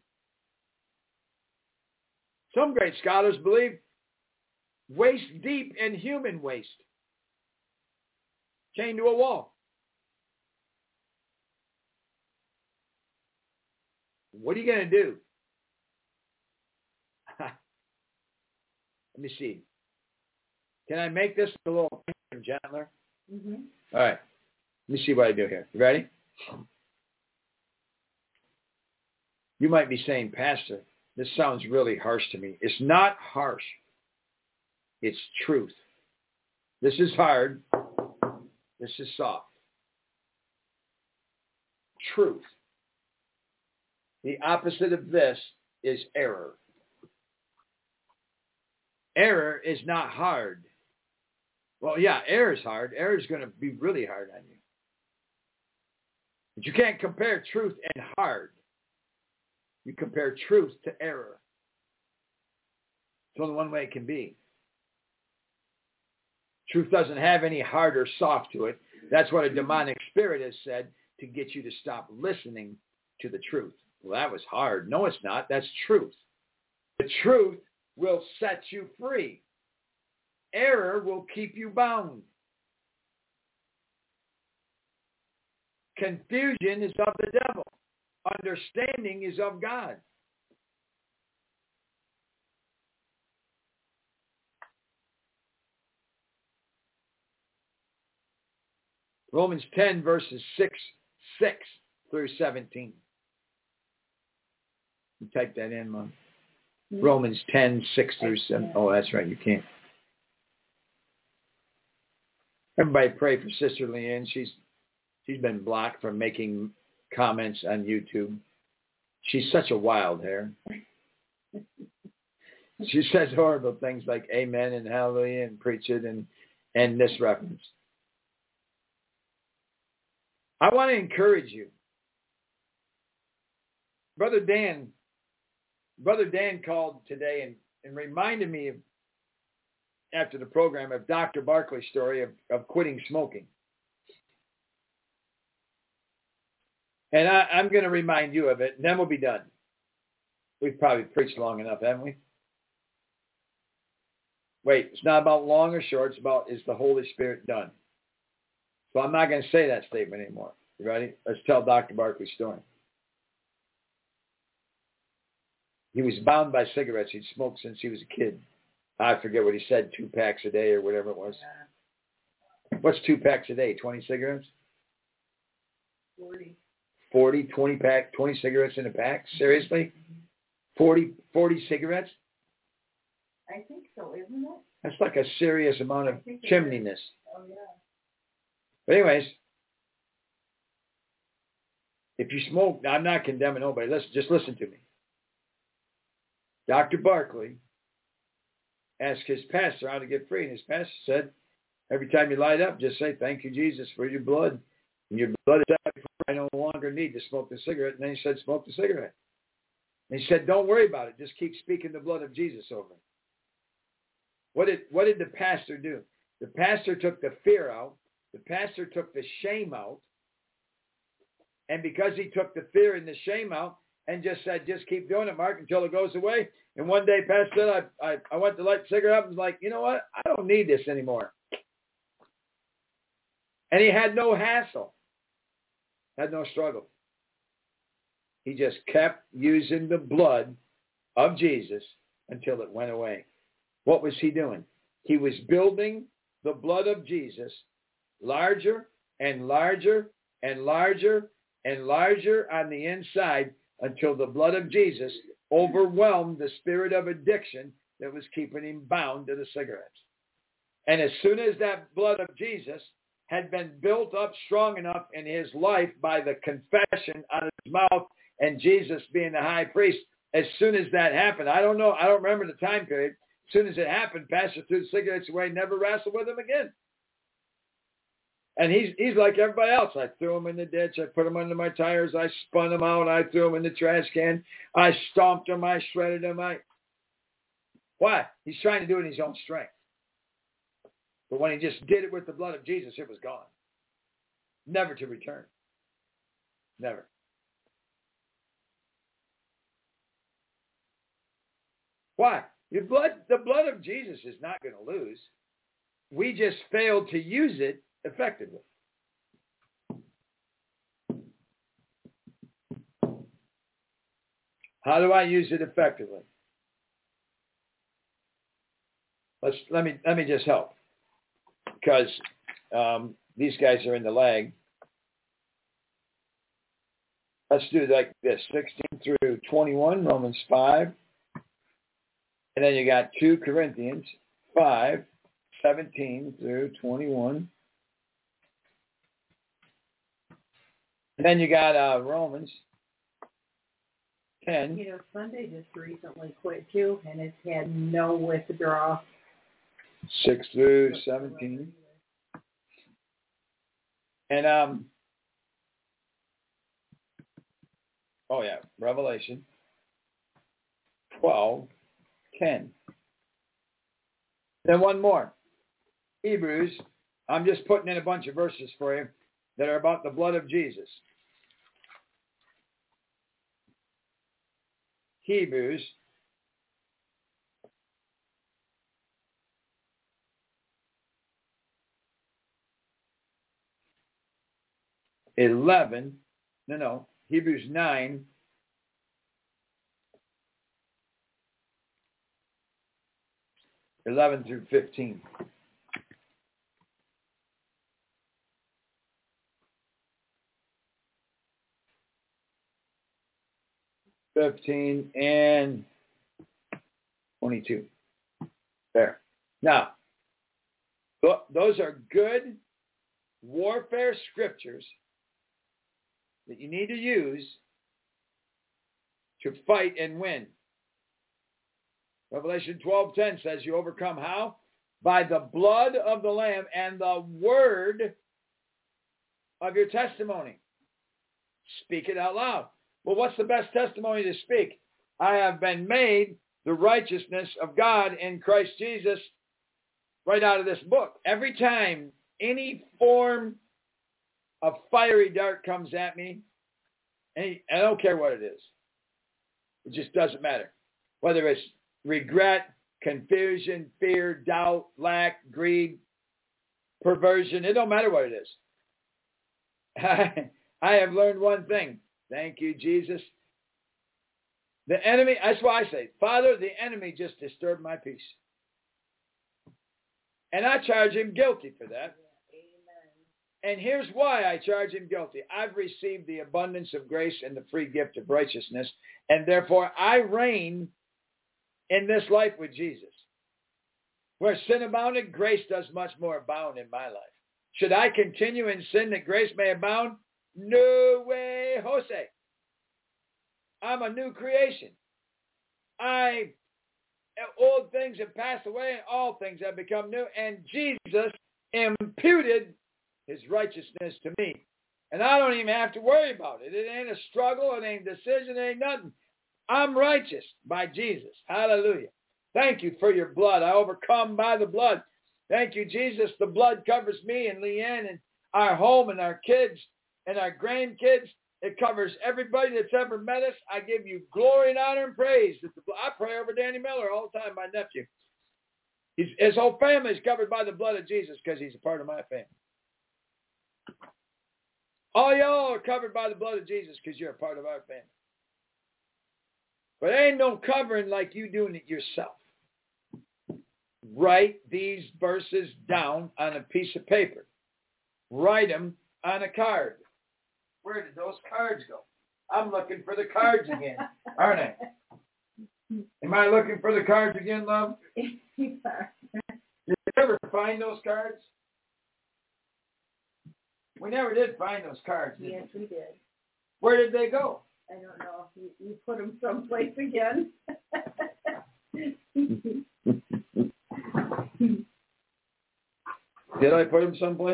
Some great scholars believe waist deep in human waste, chained to a wall. What are you going to do? Let me see. Can I make this a little gentler? Mm-hmm. All right. Let me see what I do here. You ready? You might be saying, Pastor, this sounds really harsh to me. It's not harsh. It's truth. This is hard. This is soft. Truth. The opposite of this is error. Error is not hard. Well, yeah, error is hard. Error is going to be really hard on you. But you can't compare truth and hard. You compare truth to error. It's only one way it can be. Truth doesn't have any hard or soft to it. That's what a demonic spirit has said to get you to stop listening to the truth. Well, that was hard. No, it's not. That's truth. The truth will set you free. Error will keep you bound. Confusion is of the devil. Understanding is of God. Romans ten, verses six, six through seventeen. You type that in, Mom. Mm-hmm. Romans ten, six through seven. Oh, that's right. You can't. Everybody pray for Sister Leanne. She's she's been blocked from making comments on YouTube. She's such a wild hair. She says horrible things like amen and hallelujah and preach it and, and this reference. I want to encourage you. Brother Dan, Brother Dan called today and, and reminded me of after the program of Doctor Barkley's story of, of quitting smoking. And I, I'm going to remind you of it, and then we'll be done. We've probably preached long enough, haven't we? Wait, it's not about long or short. It's about, is the Holy Spirit done? So I'm not going to say that statement anymore. You ready? Let's tell Doctor Barkley's story. He was bound by cigarettes. He'd smoked since he was a kid. I forget what he said, two packs a day or whatever it was. What's two packs a day? twenty cigarettes? forty. forty, twenty pack, twenty cigarettes in a pack? Seriously? forty, forty cigarettes? I think so, isn't it? That's like a serious amount of chimneyness. Oh, yeah. But anyways, if you smoke, I'm not condemning nobody. Listen, just listen to me. Doctor Barkley asked his pastor how to get free, and his pastor said, every time you light up, just say, thank you, Jesus, for your blood. And your blood is out. I no longer need to smoke the cigarette. And then he said, smoke the cigarette. And he said, don't worry about it. Just keep speaking the blood of Jesus over it. What did, what did the pastor do? The pastor took the fear out. The pastor took the shame out. And because he took the fear and the shame out and just said, just keep doing it, Mark, until it goes away. And one day, Pastor said, I, I, I went to light the cigarette up and was like, you know what? I don't need this anymore. And he had no hassle. Had no struggle. He just kept using the blood of Jesus until it went away. What was he doing? He was building the blood of Jesus larger and larger and larger and larger on the inside until the blood of Jesus overwhelmed the spirit of addiction that was keeping him bound to the cigarettes. And as soon as that blood of Jesus had been built up strong enough in his life by the confession out of his mouth and Jesus being the high priest, as soon as that happened, I don't know, I don't remember the time period, as soon as it happened, Pastor threw the cigarettes away, never wrestled with them again. And he's he's like everybody else. I threw them in the ditch. I put them under my tires. I spun them out. I threw them in the trash can. I stomped them. I shredded them. I... Why? He's trying to do it in his own strength. But when he just did it with the blood of Jesus, it was gone. Never to return. Never. Why? Your blood, the blood of Jesus is not going to lose. We just failed to use it effectively. How do I use it effectively? Let's let me let me just help, because um, these guys are in the lag. Let's do like this: sixteen through twenty-one, Romans five, and then you got two Corinthians five, seventeen through twenty-one. And then you got uh, Romans ten. You know, Sunday just recently quit too, and it's had no withdrawal. six through seventeen. And, um, oh yeah, Revelation twelve, ten. Then one more. Hebrews, I'm just putting in a bunch of verses for you that are about the blood of Jesus. Hebrews eleven, no, no, Hebrews nine, eleven through fifteen. fifteen and twenty-two. There. Now, th- those are good warfare scriptures that you need to use to fight and win. Revelation twelve ten says you overcome how? By the blood of the Lamb and the word of your testimony. Speak it out loud. Well, what's the best testimony to speak? I have been made the righteousness of God in Christ Jesus right out of this book. Every time any form of fiery dart comes at me, and I don't care what it is. It just doesn't matter. Whether it's regret, confusion, fear, doubt, lack, greed, perversion, it don't matter what it is. I have learned one thing. Thank you, Jesus. The enemy, that's why I say, Father, the enemy just disturbed my peace. And I charge him guilty for that. And here's why I charge him guilty. I've received the abundance of grace and the free gift of righteousness, and therefore I reign in this life with Jesus. Where sin abounded, grace does much more abound in my life. Should I continue in sin that grace may abound? No way, Jose. I'm a new creation. I, old things have passed away, and all things have become new, and Jesus imputed his righteousness to me. And I don't even have to worry about it. It ain't a struggle. It ain't a decision. It ain't nothing. I'm righteous by Jesus. Hallelujah. Thank you for your blood. I overcome by the blood. Thank you, Jesus. The blood covers me and Leanne and our home and our kids and our grandkids. It covers everybody that's ever met us. I give you glory and honor and praise. I pray over Danny Miller all the time, my nephew. He's, his whole family is covered by the blood of Jesus because he's a part of my family. All y'all are covered by the blood of Jesus because you're a part of our family. But there ain't no covering like you doing it yourself. Write these verses down on a piece of paper. Write them on a card. Where did those cards go? I'm looking for the cards again, aren't I? Am I looking for the cards again, love? Did you ever find those cards? We never did find those cards, did Yes, we did. Where did they go? I don't know. You, you put them someplace again. Did I put them someplace?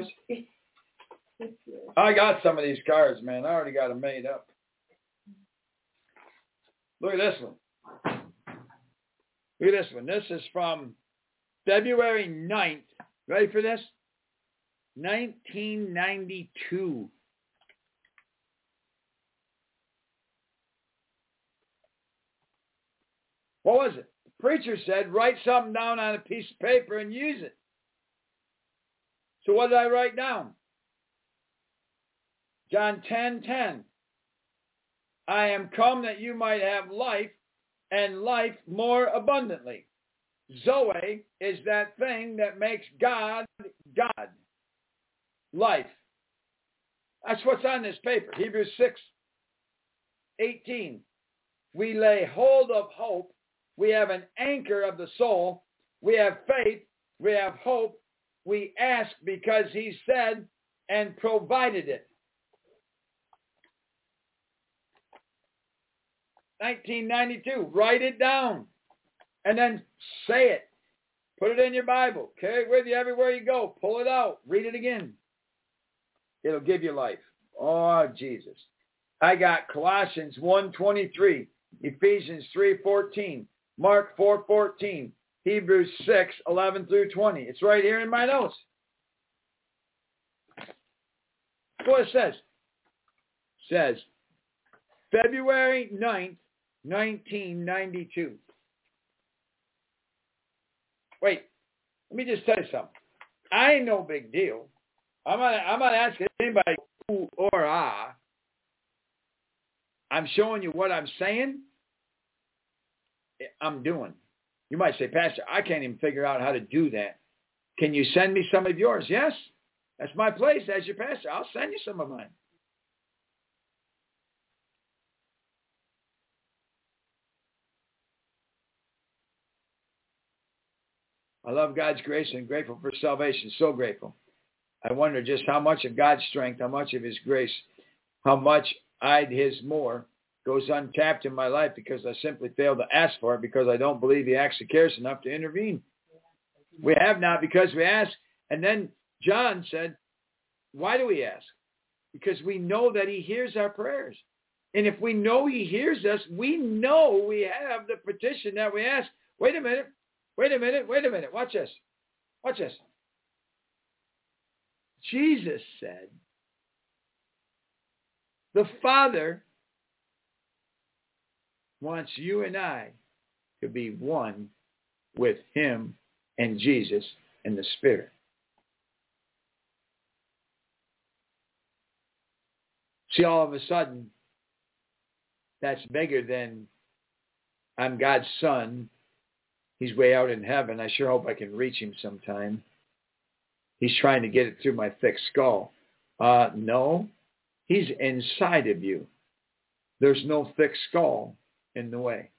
I got some of these cards, man. I already got them made up. Look at this one. Look at this one. This is from February ninth. Ready for this? nineteen ninety-two. What was it? The preacher said, write something down on a piece of paper and use it. So what did I write down? John ten ten. I am come that you might have life and life more abundantly. Zoe is that thing that makes God, God. Life. That's what's on this paper. Hebrews six eighteen. We lay hold of hope. We have an anchor of the soul. We have faith. We have hope. We ask because he said and provided it. nineteen ninety-two. Write it down. And then say it. Put it in your Bible. Carry it with you everywhere you go. Pull it out. Read it again. It'll give you life. Oh, Jesus. I got Colossians one twenty-three, Ephesians three fourteen, Mark four fourteen, Hebrews six eleven through twenty. It's right here in my notes. That's what it says. It says, February ninth, nineteen ninety-two. Wait, let me just tell you something. I ain't no big deal. I'm not, I'm not asking anybody who or ah. I'm showing you what I'm saying. I'm doing. You might say, Pastor, I can't even figure out how to do that. Can you send me some of yours? Yes. That's my place as your pastor. I'll send you some of mine. I love God's grace and grateful for salvation. So grateful. I wonder just how much of God's strength, how much of his grace, how much I'd his more goes untapped in my life because I simply fail to ask for it because I don't believe he actually cares enough to intervene. We have not because we ask. And then John said, why do we ask? Because we know that he hears our prayers. And if we know he hears us, we know we have the petition that we ask. Wait a minute. Wait a minute. Wait a minute. Watch this. Watch this. Jesus said, the Father wants you and I to be one with him and Jesus and the Spirit. See, all of a sudden, that's bigger than I'm God's son. He's way out in heaven. I sure hope I can reach him sometime. He's trying to get it through my thick skull. Uh, no, he's inside of you. There's no thick skull in the way.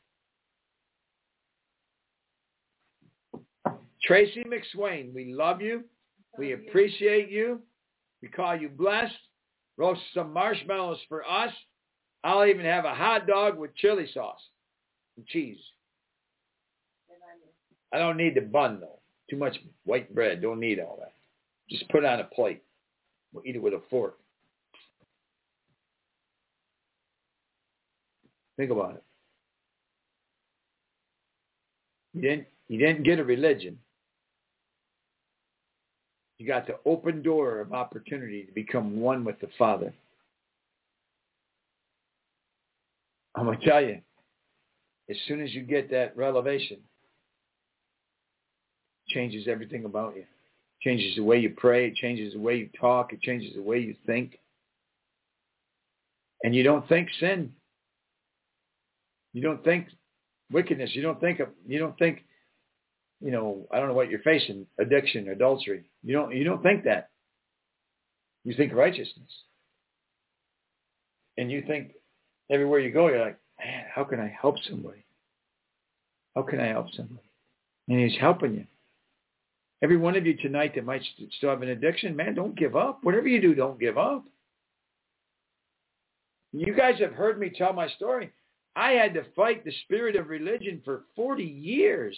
Tracy McSwain, we love you. We appreciate you. We call you blessed. Roast some marshmallows for us. I'll even have a hot dog with chili sauce and cheese. I don't need the bun, though. Too much white bread. Don't need all that. Just put it on a plate. We'll eat it with a fork. Think about it. You didn't, you didn't get a religion. You got the open door of opportunity to become one with the Father. I'm going to tell you, as soon as you get that revelation, it changes everything about you. It changes the way you pray. It changes the way you talk. It changes the way you think. And you don't think sin. You don't think wickedness. You don't think of, you don't think, you know, I don't know what you're facing, addiction, adultery. You don't you don't think that. You think righteousness. And you think everywhere you go, you're like, man, how can I help somebody? How can I help somebody? And he's helping you. Every one of you tonight that might still have an addiction, man, don't give up. Whatever you do, don't give up. You guys have heard me tell my story. I had to fight the spirit of religion for forty years.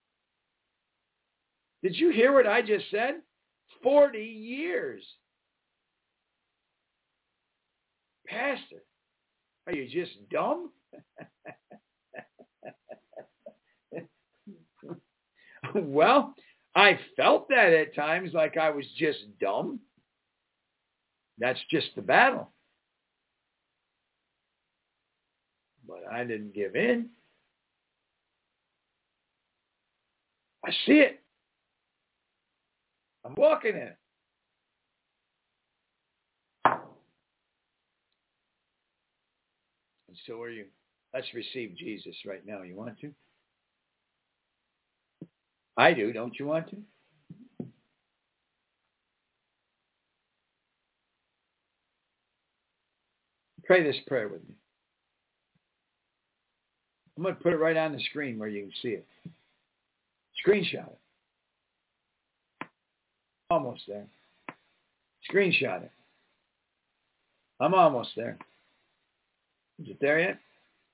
Did you hear what I just said? forty years. Pastor, are you just dumb? Well, I felt that at times like I was just dumb. That's just the battle. But I didn't give in. I see it. I'm walking in it. And so are you. Let's receive Jesus right now. You want to? I do. Don't you want to? Pray this prayer with me. I'm going to put it right on the screen where you can see it. Screenshot it. Almost there. Screenshot it. I'm almost there. Is it there yet?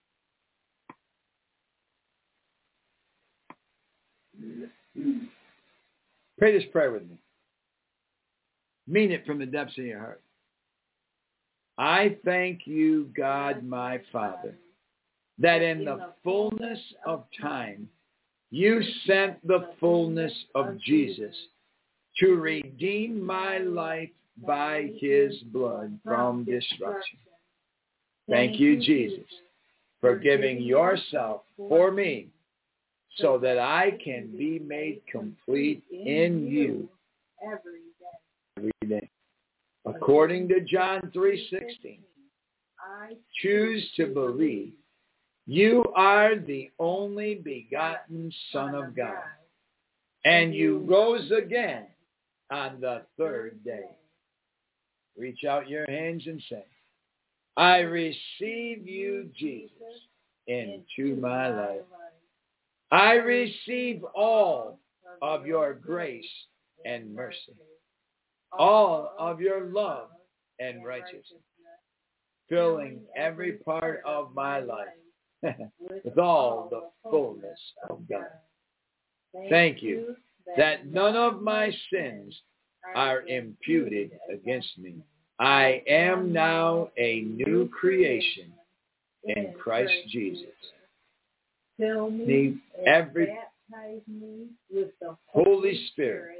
Pray this prayer with me. Mean it from the depths of your heart. I thank you, God, my Father, that in the fullness of time, you sent the fullness of Jesus to redeem my life by his blood from destruction. Thank you, Jesus, for giving yourself for me so that I can be made complete in you every day. According to John three sixteen, I choose to believe you are the only begotten Son of God, and you rose again on the third day. Reach out your hands and say, I receive you, Jesus, into my life. I receive all of your grace and mercy, all of your love and righteousness, filling every part of my life with all the fullness of God. Thank you that none of my sins are imputed against me. I am now a new creation in Christ Jesus. Fill me every Holy Spirit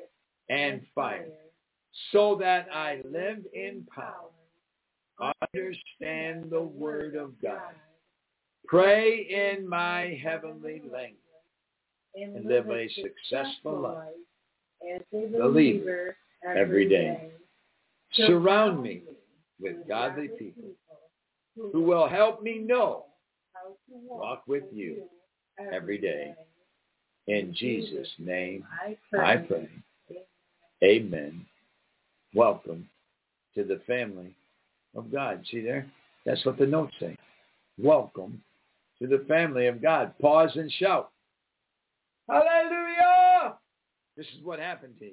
and fire, so that I live in power, understand the word of God, pray in my heavenly language, and live a successful life as a believer every day. Surround me with godly people who will help me know how to walk with you every day. In Jesus' name I pray. Amen. Welcome to the family of God. See there? That's what the notes say. Welcome to the family of God. Pause and shout. Hallelujah! This is what happened to you.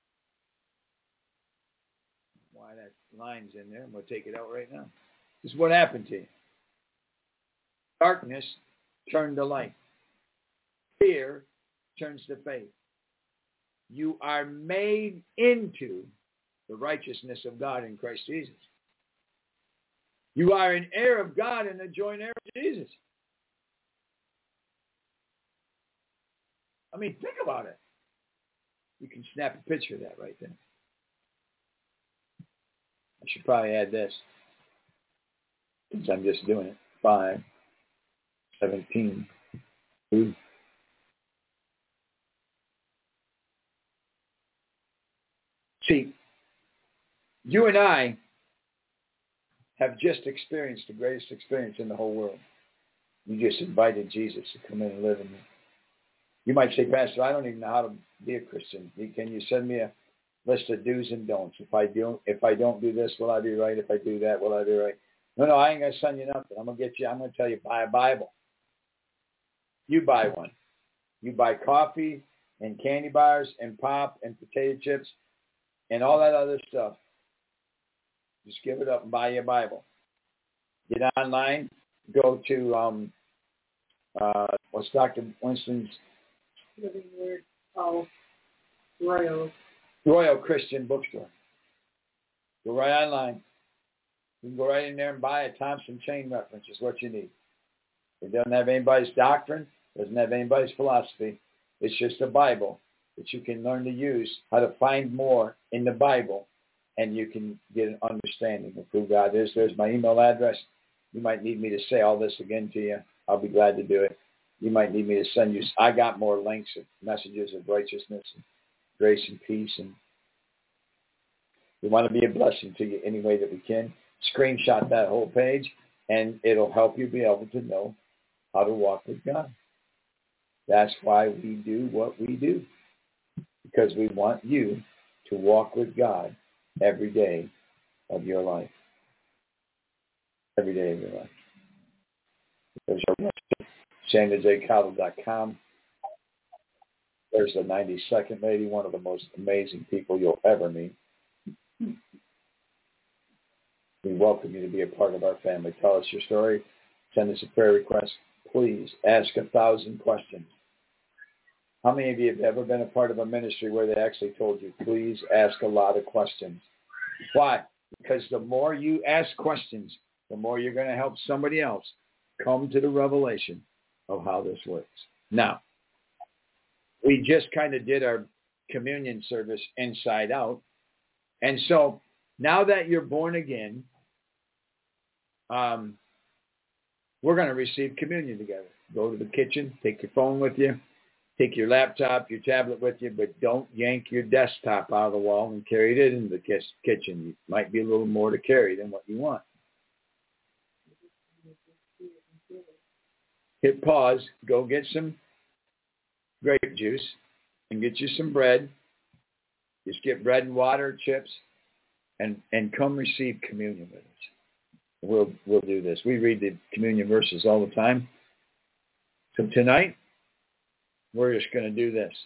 Why that line's in there, I'm going to take it out right now. This is what happened to you. Darkness turned to light. Fear turns to faith. You are made into the righteousness of God in Christ Jesus. You are an heir of God and a joint heir of Jesus. I mean, think about it. You can snap a picture of that right there. I should probably add this, since I'm just doing it. Five, seventeen, two. See, you and I have just experienced the greatest experience in the whole world. You just invited Jesus to come in and live in you. You might say, Pastor, I don't even know how to be a Christian. Can you send me a list of do's and don'ts? If I do, if I don't do this, will I be right? If I do that, will I be right? No, no, I ain't gonna send you nothing. I'm gonna get you. I'm gonna tell you, buy a Bible. You buy one. You buy coffee and candy bars and pop and potato chips and all that other stuff. Just give it up and buy you a Bible. Get online. Go to um, uh, what's Doctor Winston's Living Word? Oh, Royal. Royal Christian Bookstore. Go right online. You can go right in there and buy a Thompson Chain Reference is what you need. It doesn't have anybody's doctrine. Doesn't have anybody's philosophy. It's just a Bible that you can learn to use, how to find more in the Bible, and you can get an understanding of who God is. There's my email address. You might need me to say all this again to you. I'll be glad to do it. You might need me to send you. I got more links of messages of righteousness and grace and peace. And we want to be a blessing to you any way that we can. Screenshot that whole page, and it'll help you be able to know how to walk with God. That's why we do what we do, because we want you to walk with God every day of your life. Every day of your life. There's our website, Sandra J Cottle dot com. There's the ninety-second lady, one of the most amazing people you'll ever meet. We welcome you to be a part of our family. Tell us your story. Send us a prayer request. Please ask a thousand questions. How many of you have ever been a part of a ministry where they actually told you, please ask a lot of questions? Why? Because the more you ask questions, the more you're going to help somebody else come to the revelation of how this works. Now, we just kind of did our communion service inside out. And so now that you're born again, um, we're going to receive communion together. Go to the kitchen, take your phone with you, take your laptop, your tablet with you, but don't yank your desktop out of the wall and carry it into the kitchen. It might be a little more to carry than what you want. Hit pause, go get some grape juice, and get you some bread. Just get bread and water, chips, and, and come receive communion with us. We'll we'll do this. We read the communion verses all the time. So tonight, we're just going to do this.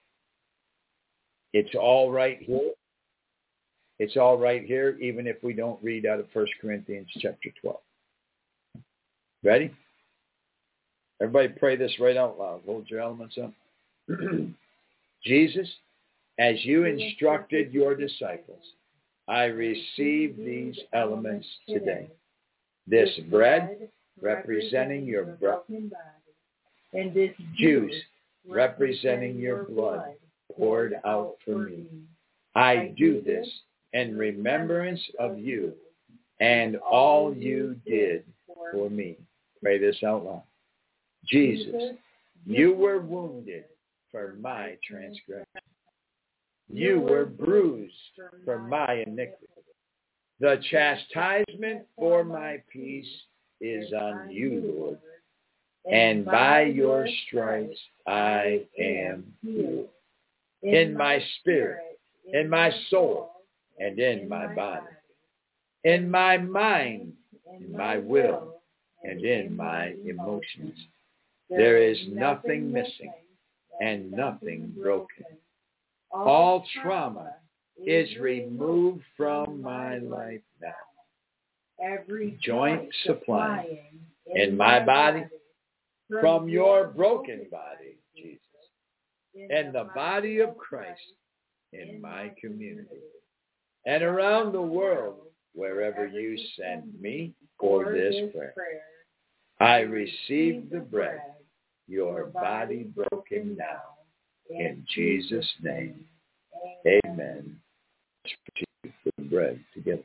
It's all right here. It's all right here, even if we don't read out of First Corinthians chapter twelve. Ready? Everybody pray this right out loud. Hold your elements up. Jesus, as you instructed your disciples, I receive these elements today. This bread representing your broken body, and this juice representing your blood poured out for me. I do this in remembrance of you and all you did for me. Pray this out loud. Jesus, you were wounded for my transgression. You were bruised for my iniquity. The chastisement for my peace is on you, Lord. And by your stripes I am healed. In my spirit, in my soul, and in my body. In my mind, in my will, and in my emotions. There is nothing missing and nothing broken. All trauma is removed from my life now. Every joint supplying in my body from your broken body, Jesus, and the body of Christ in my community and around the world wherever you send me for this prayer. I receive the bread, your body broken now, in Jesus' name. Amen. Let's receive the bread together.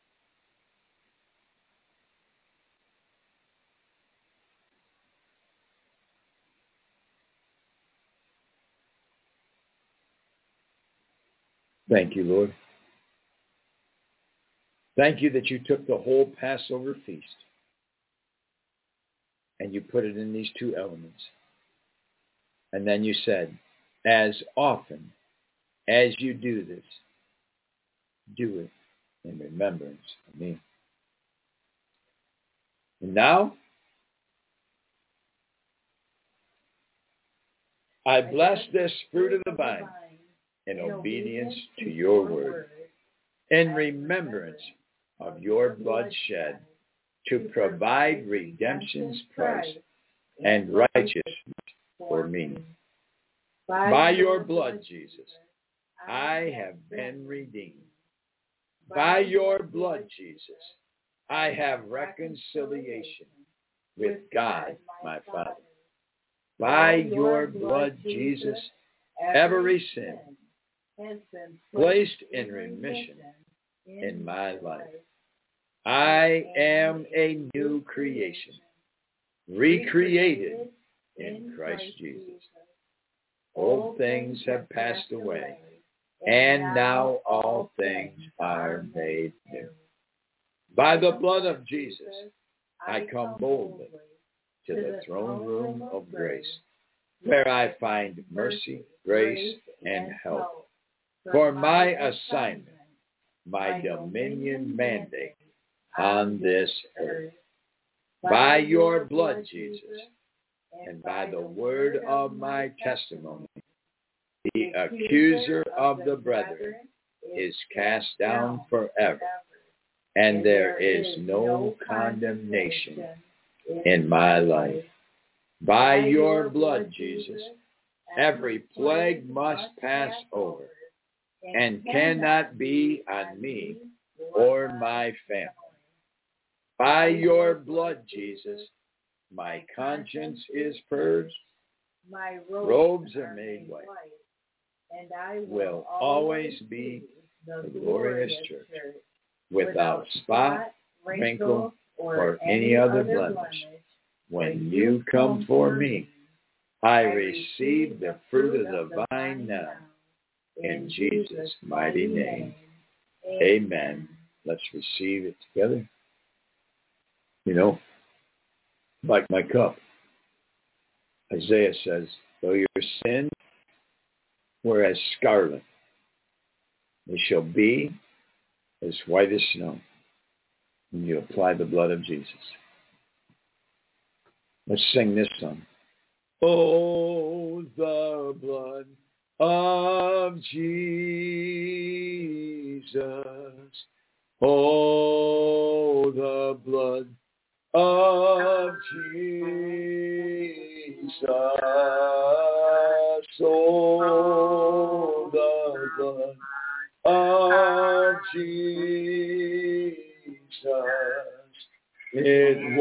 Thank you, Lord. Thank you that you took the whole Passover feast and you put it in these two elements. And then you said, as often as you do this, do it in remembrance of me. And now, I bless this fruit of the vine in obedience to your word, in remembrance of your blood shed to provide redemption's price and righteousness for me. By your blood, Jesus, I have been redeemed. By your blood, Jesus, I have reconciliation with God, my Father. By your blood, Jesus, every sin has been placed in remission in my life. I am a new creation, recreated in Christ Jesus. Old things have passed away, and now all things are made new. By the blood of Jesus, I come boldly to the throne room of grace, where I find mercy, grace, and help for my assignment, my dominion mandate on this earth. By your blood, Jesus, and by the word of my testimony, the accuser of the brethren is cast down forever, and there is no condemnation in my life. By your blood, Jesus, every plague must pass over and cannot be on me or my family. By your blood, Jesus, my conscience is purged, my robes are made white, and I will always be the glorious church, without spot, wrinkle, or any other blemish. When you come for me, I receive the fruit of the vine now. In Jesus' mighty name, amen. Let's receive it together. You know, like my cup, Isaiah says, though your sins were as scarlet, they shall be as white as snow when you apply the blood of Jesus. Let's sing this song. Oh, the blood of Jesus. Oh, the blood of Jesus. Oh, the blood of Jesus. It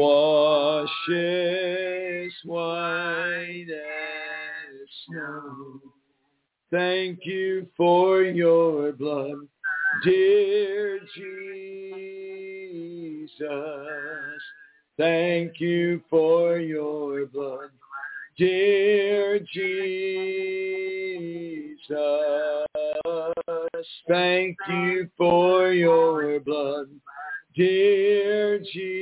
washes white as snow. Thank you for your blood, dear Jesus. Thank you for your blood, dear Jesus. Thank you for your blood, dear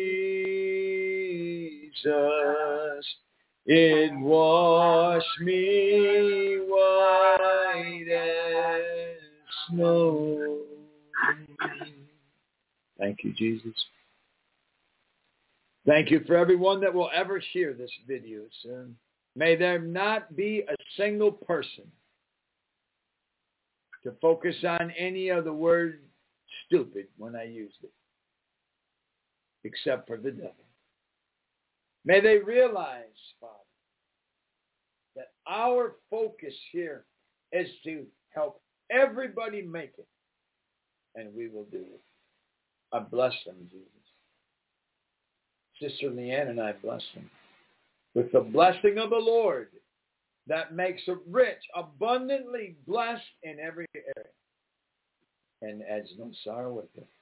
Jesus. It washed me white as snow. Thank you, Jesus. Thank you for everyone that will ever hear this video, sir. May there not be a single person to focus on any of the word stupid when I used it, except for the devil. May they realize, Father, that our focus here is to help everybody make it, and we will do it. I bless them, Jesus. Sister Leanne and I bless them with the blessing of the Lord that makes it rich, abundantly blessed in every area, and adds no sorrow with it.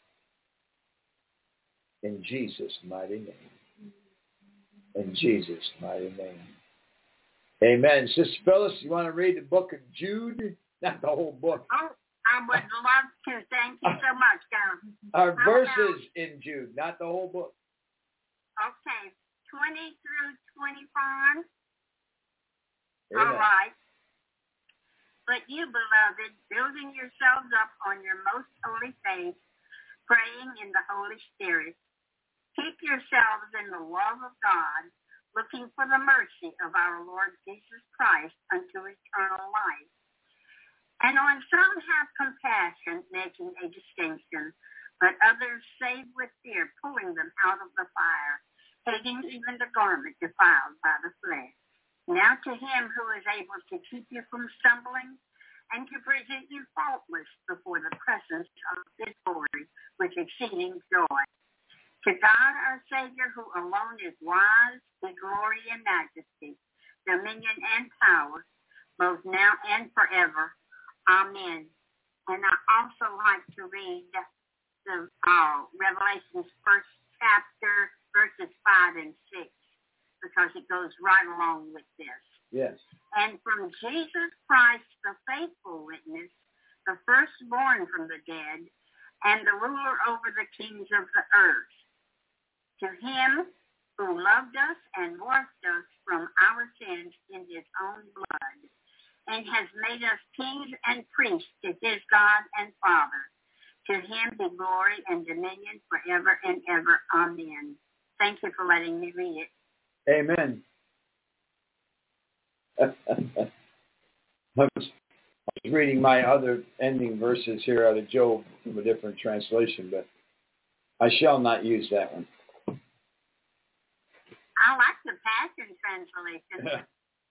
In Jesus' mighty name. In Jesus' mighty name. Amen. Sister Phyllis, you want to read the book of Jude? Not the whole book. Oh, I would love to. Thank you so much, John. Our How verses about, in Jude, not the whole book. Okay, twenty through twenty-five. Amen. All right. But you, beloved, building yourselves up on your most holy faith, praying in the Holy Spirit, keep yourselves in the love of God, looking for the mercy of our Lord Jesus Christ unto eternal life. And on some have compassion, making a distinction, but others save with fear, pulling them out of the fire, hating even the garment defiled by the flesh. Now to him who is able to keep you from stumbling and to present you faultless before the presence of his glory with exceeding joy. To God our Savior, who alone is wise, be glory and majesty, dominion and power, both now and forever. Amen. And I also like to read the uh, Revelation's first chapter, verses five and six, because it goes right along with this. Yes. And from Jesus Christ, the faithful witness, the firstborn from the dead, and the ruler over the kings of the earth, to him who loved us and washed us from our sins in his own blood, and has made us kings and priests to his God and Father. To him be glory and dominion forever and ever. Amen. Thank you for letting me read it. Amen. I was reading my other ending verses here out of Job from a different translation, but I shall not use that one. I like the Passion Translation.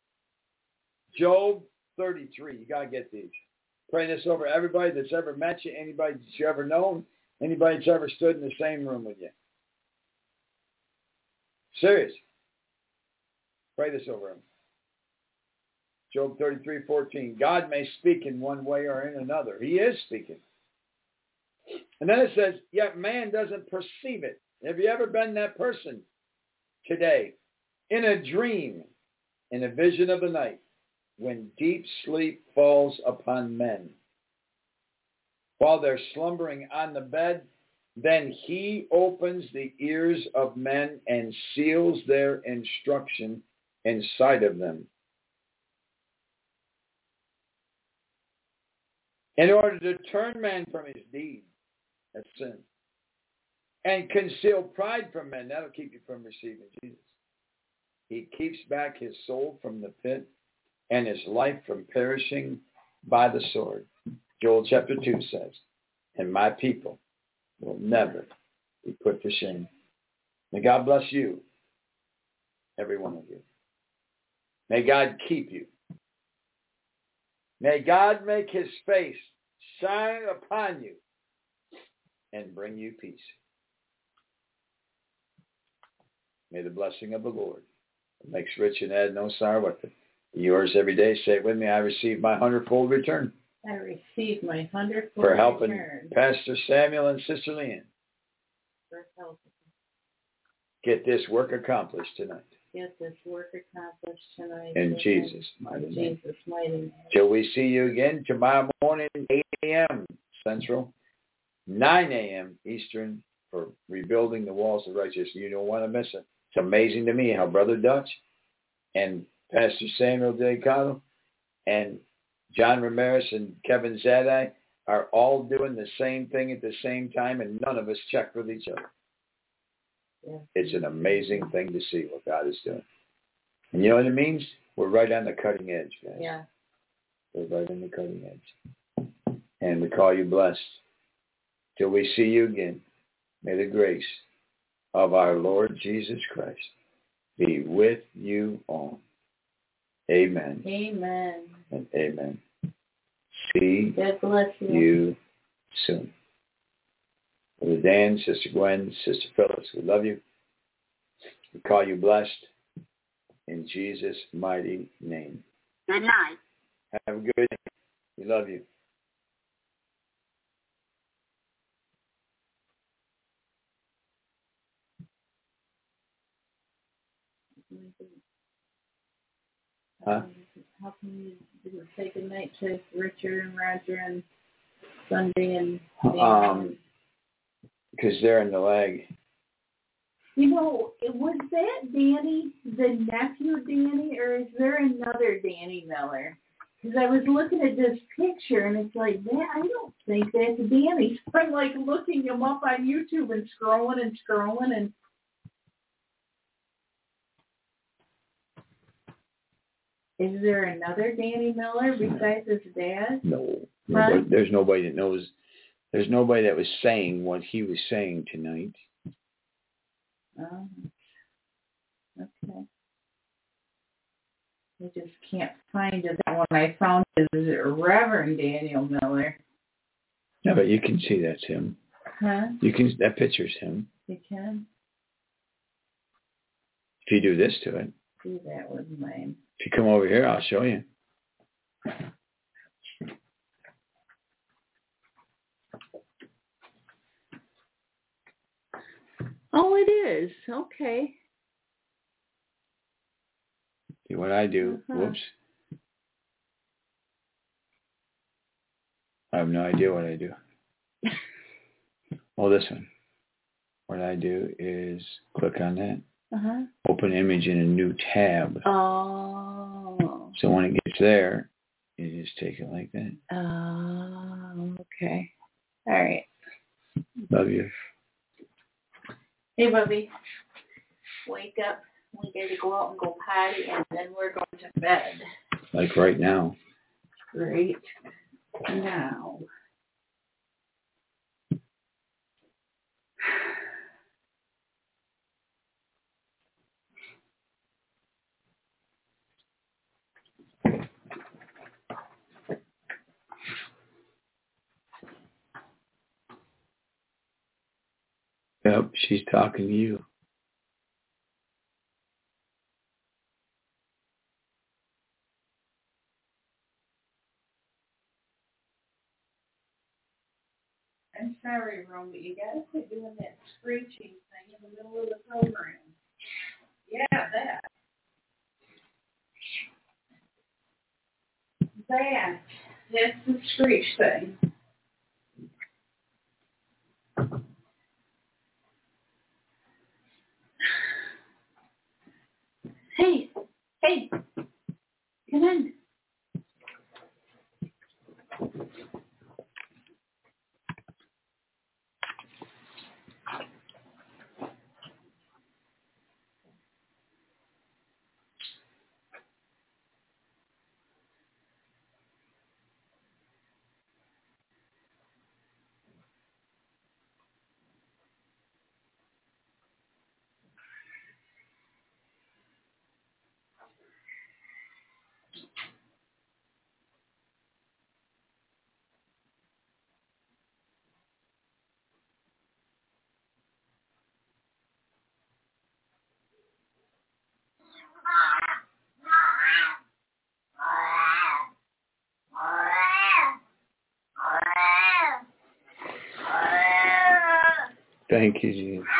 Job thirty-three. You got to get these. Pray this over everybody that's ever met you, anybody that you ever known, anybody that's ever stood in the same room with you. Serious. Pray this over them. Job thirty-three fourteen. God may speak in one way or in another. He is speaking. And then it says, yet man doesn't perceive it. Have you ever been that person today? In a dream, in a vision of the night, when deep sleep falls upon men, while they're slumbering on the bed, then he opens the ears of men and seals their instruction inside of them, in order to turn man from his deed of sin and conceal pride from men. That'll keep you from receiving Jesus. He keeps back his soul from the pit and his life from perishing by the sword. Joel chapter two says, and my people will never be put to shame. May God bless you, every one of you. May God keep you. May God make his face shine upon you and bring you peace. May the blessing of the Lord that makes rich and add no sorrow with it Yours every day. Say it with me. I receive my hundredfold return. I receive my hundredfold For helping return. Pastor Samuel and Sister Leanne For helping. Get this work accomplished tonight. Get this work accomplished tonight. In Jesus' mighty In name. Jesus' mighty name. Till we see you again tomorrow morning, eight a.m. Central, nine a.m. Eastern, for rebuilding the walls of righteousness. You don't want to miss it. It's amazing to me how Brother Dutch and Pastor Samuel Delicado and John Ramirez and Kevin Zadai are all doing the same thing at the same time, and none of us check with each other. Yeah. It's an amazing thing to see what God is doing. And you know what it means? We're right on the cutting edge, guys. Yeah. We're right on the cutting edge. And we call you blessed. Till we see you again, may the grace of our Lord Jesus Christ be with you all. Amen. Amen. And amen. See God bless you. you soon. Brother Dan, Sister Gwen, Sister Phyllis, we love you. We call you blessed in Jesus' mighty name. Good night. Have a good night. We love you. Huh? How can you do say good night to Richard and Roger and Sunday and Dan? Um, because they're in the leg. You know, was that Danny, the nephew Danny, or is there another Danny Miller? Because I was looking at this picture, and it's like, man, I don't think that's Danny. So I'm like looking him up on YouTube and scrolling and scrolling, and is there another Danny Miller besides his dad? No. Huh? Nobody, there's nobody that knows. There's nobody that was saying what he was saying tonight. Oh, okay. I just can't find it. That one I found is Reverend Daniel Miller. No, but you can see that's him. Huh? You can. That picture's him. You can If you do this to it. do that with mine. If you come over here, I'll show you. Oh, it is. Okay. See what I do. Uh-huh. Whoops. I have no idea what I do. Oh, this one. What I do is click on that. Uh-huh. Open image in a new tab. Oh. So when it gets there, you just take it like that. Oh, okay. All right. Love you. Hey, Bubby. Wake up. We got to go out and go potty, and then we're going to bed. Like right now. Right now. Yep, she's talking to you. I'm sorry, Rome, but you gotta quit doing that screeching thing in the middle of the program. Yeah, that. That. That's the screech thing. Hey, hey, come in. Thank you, Jesus.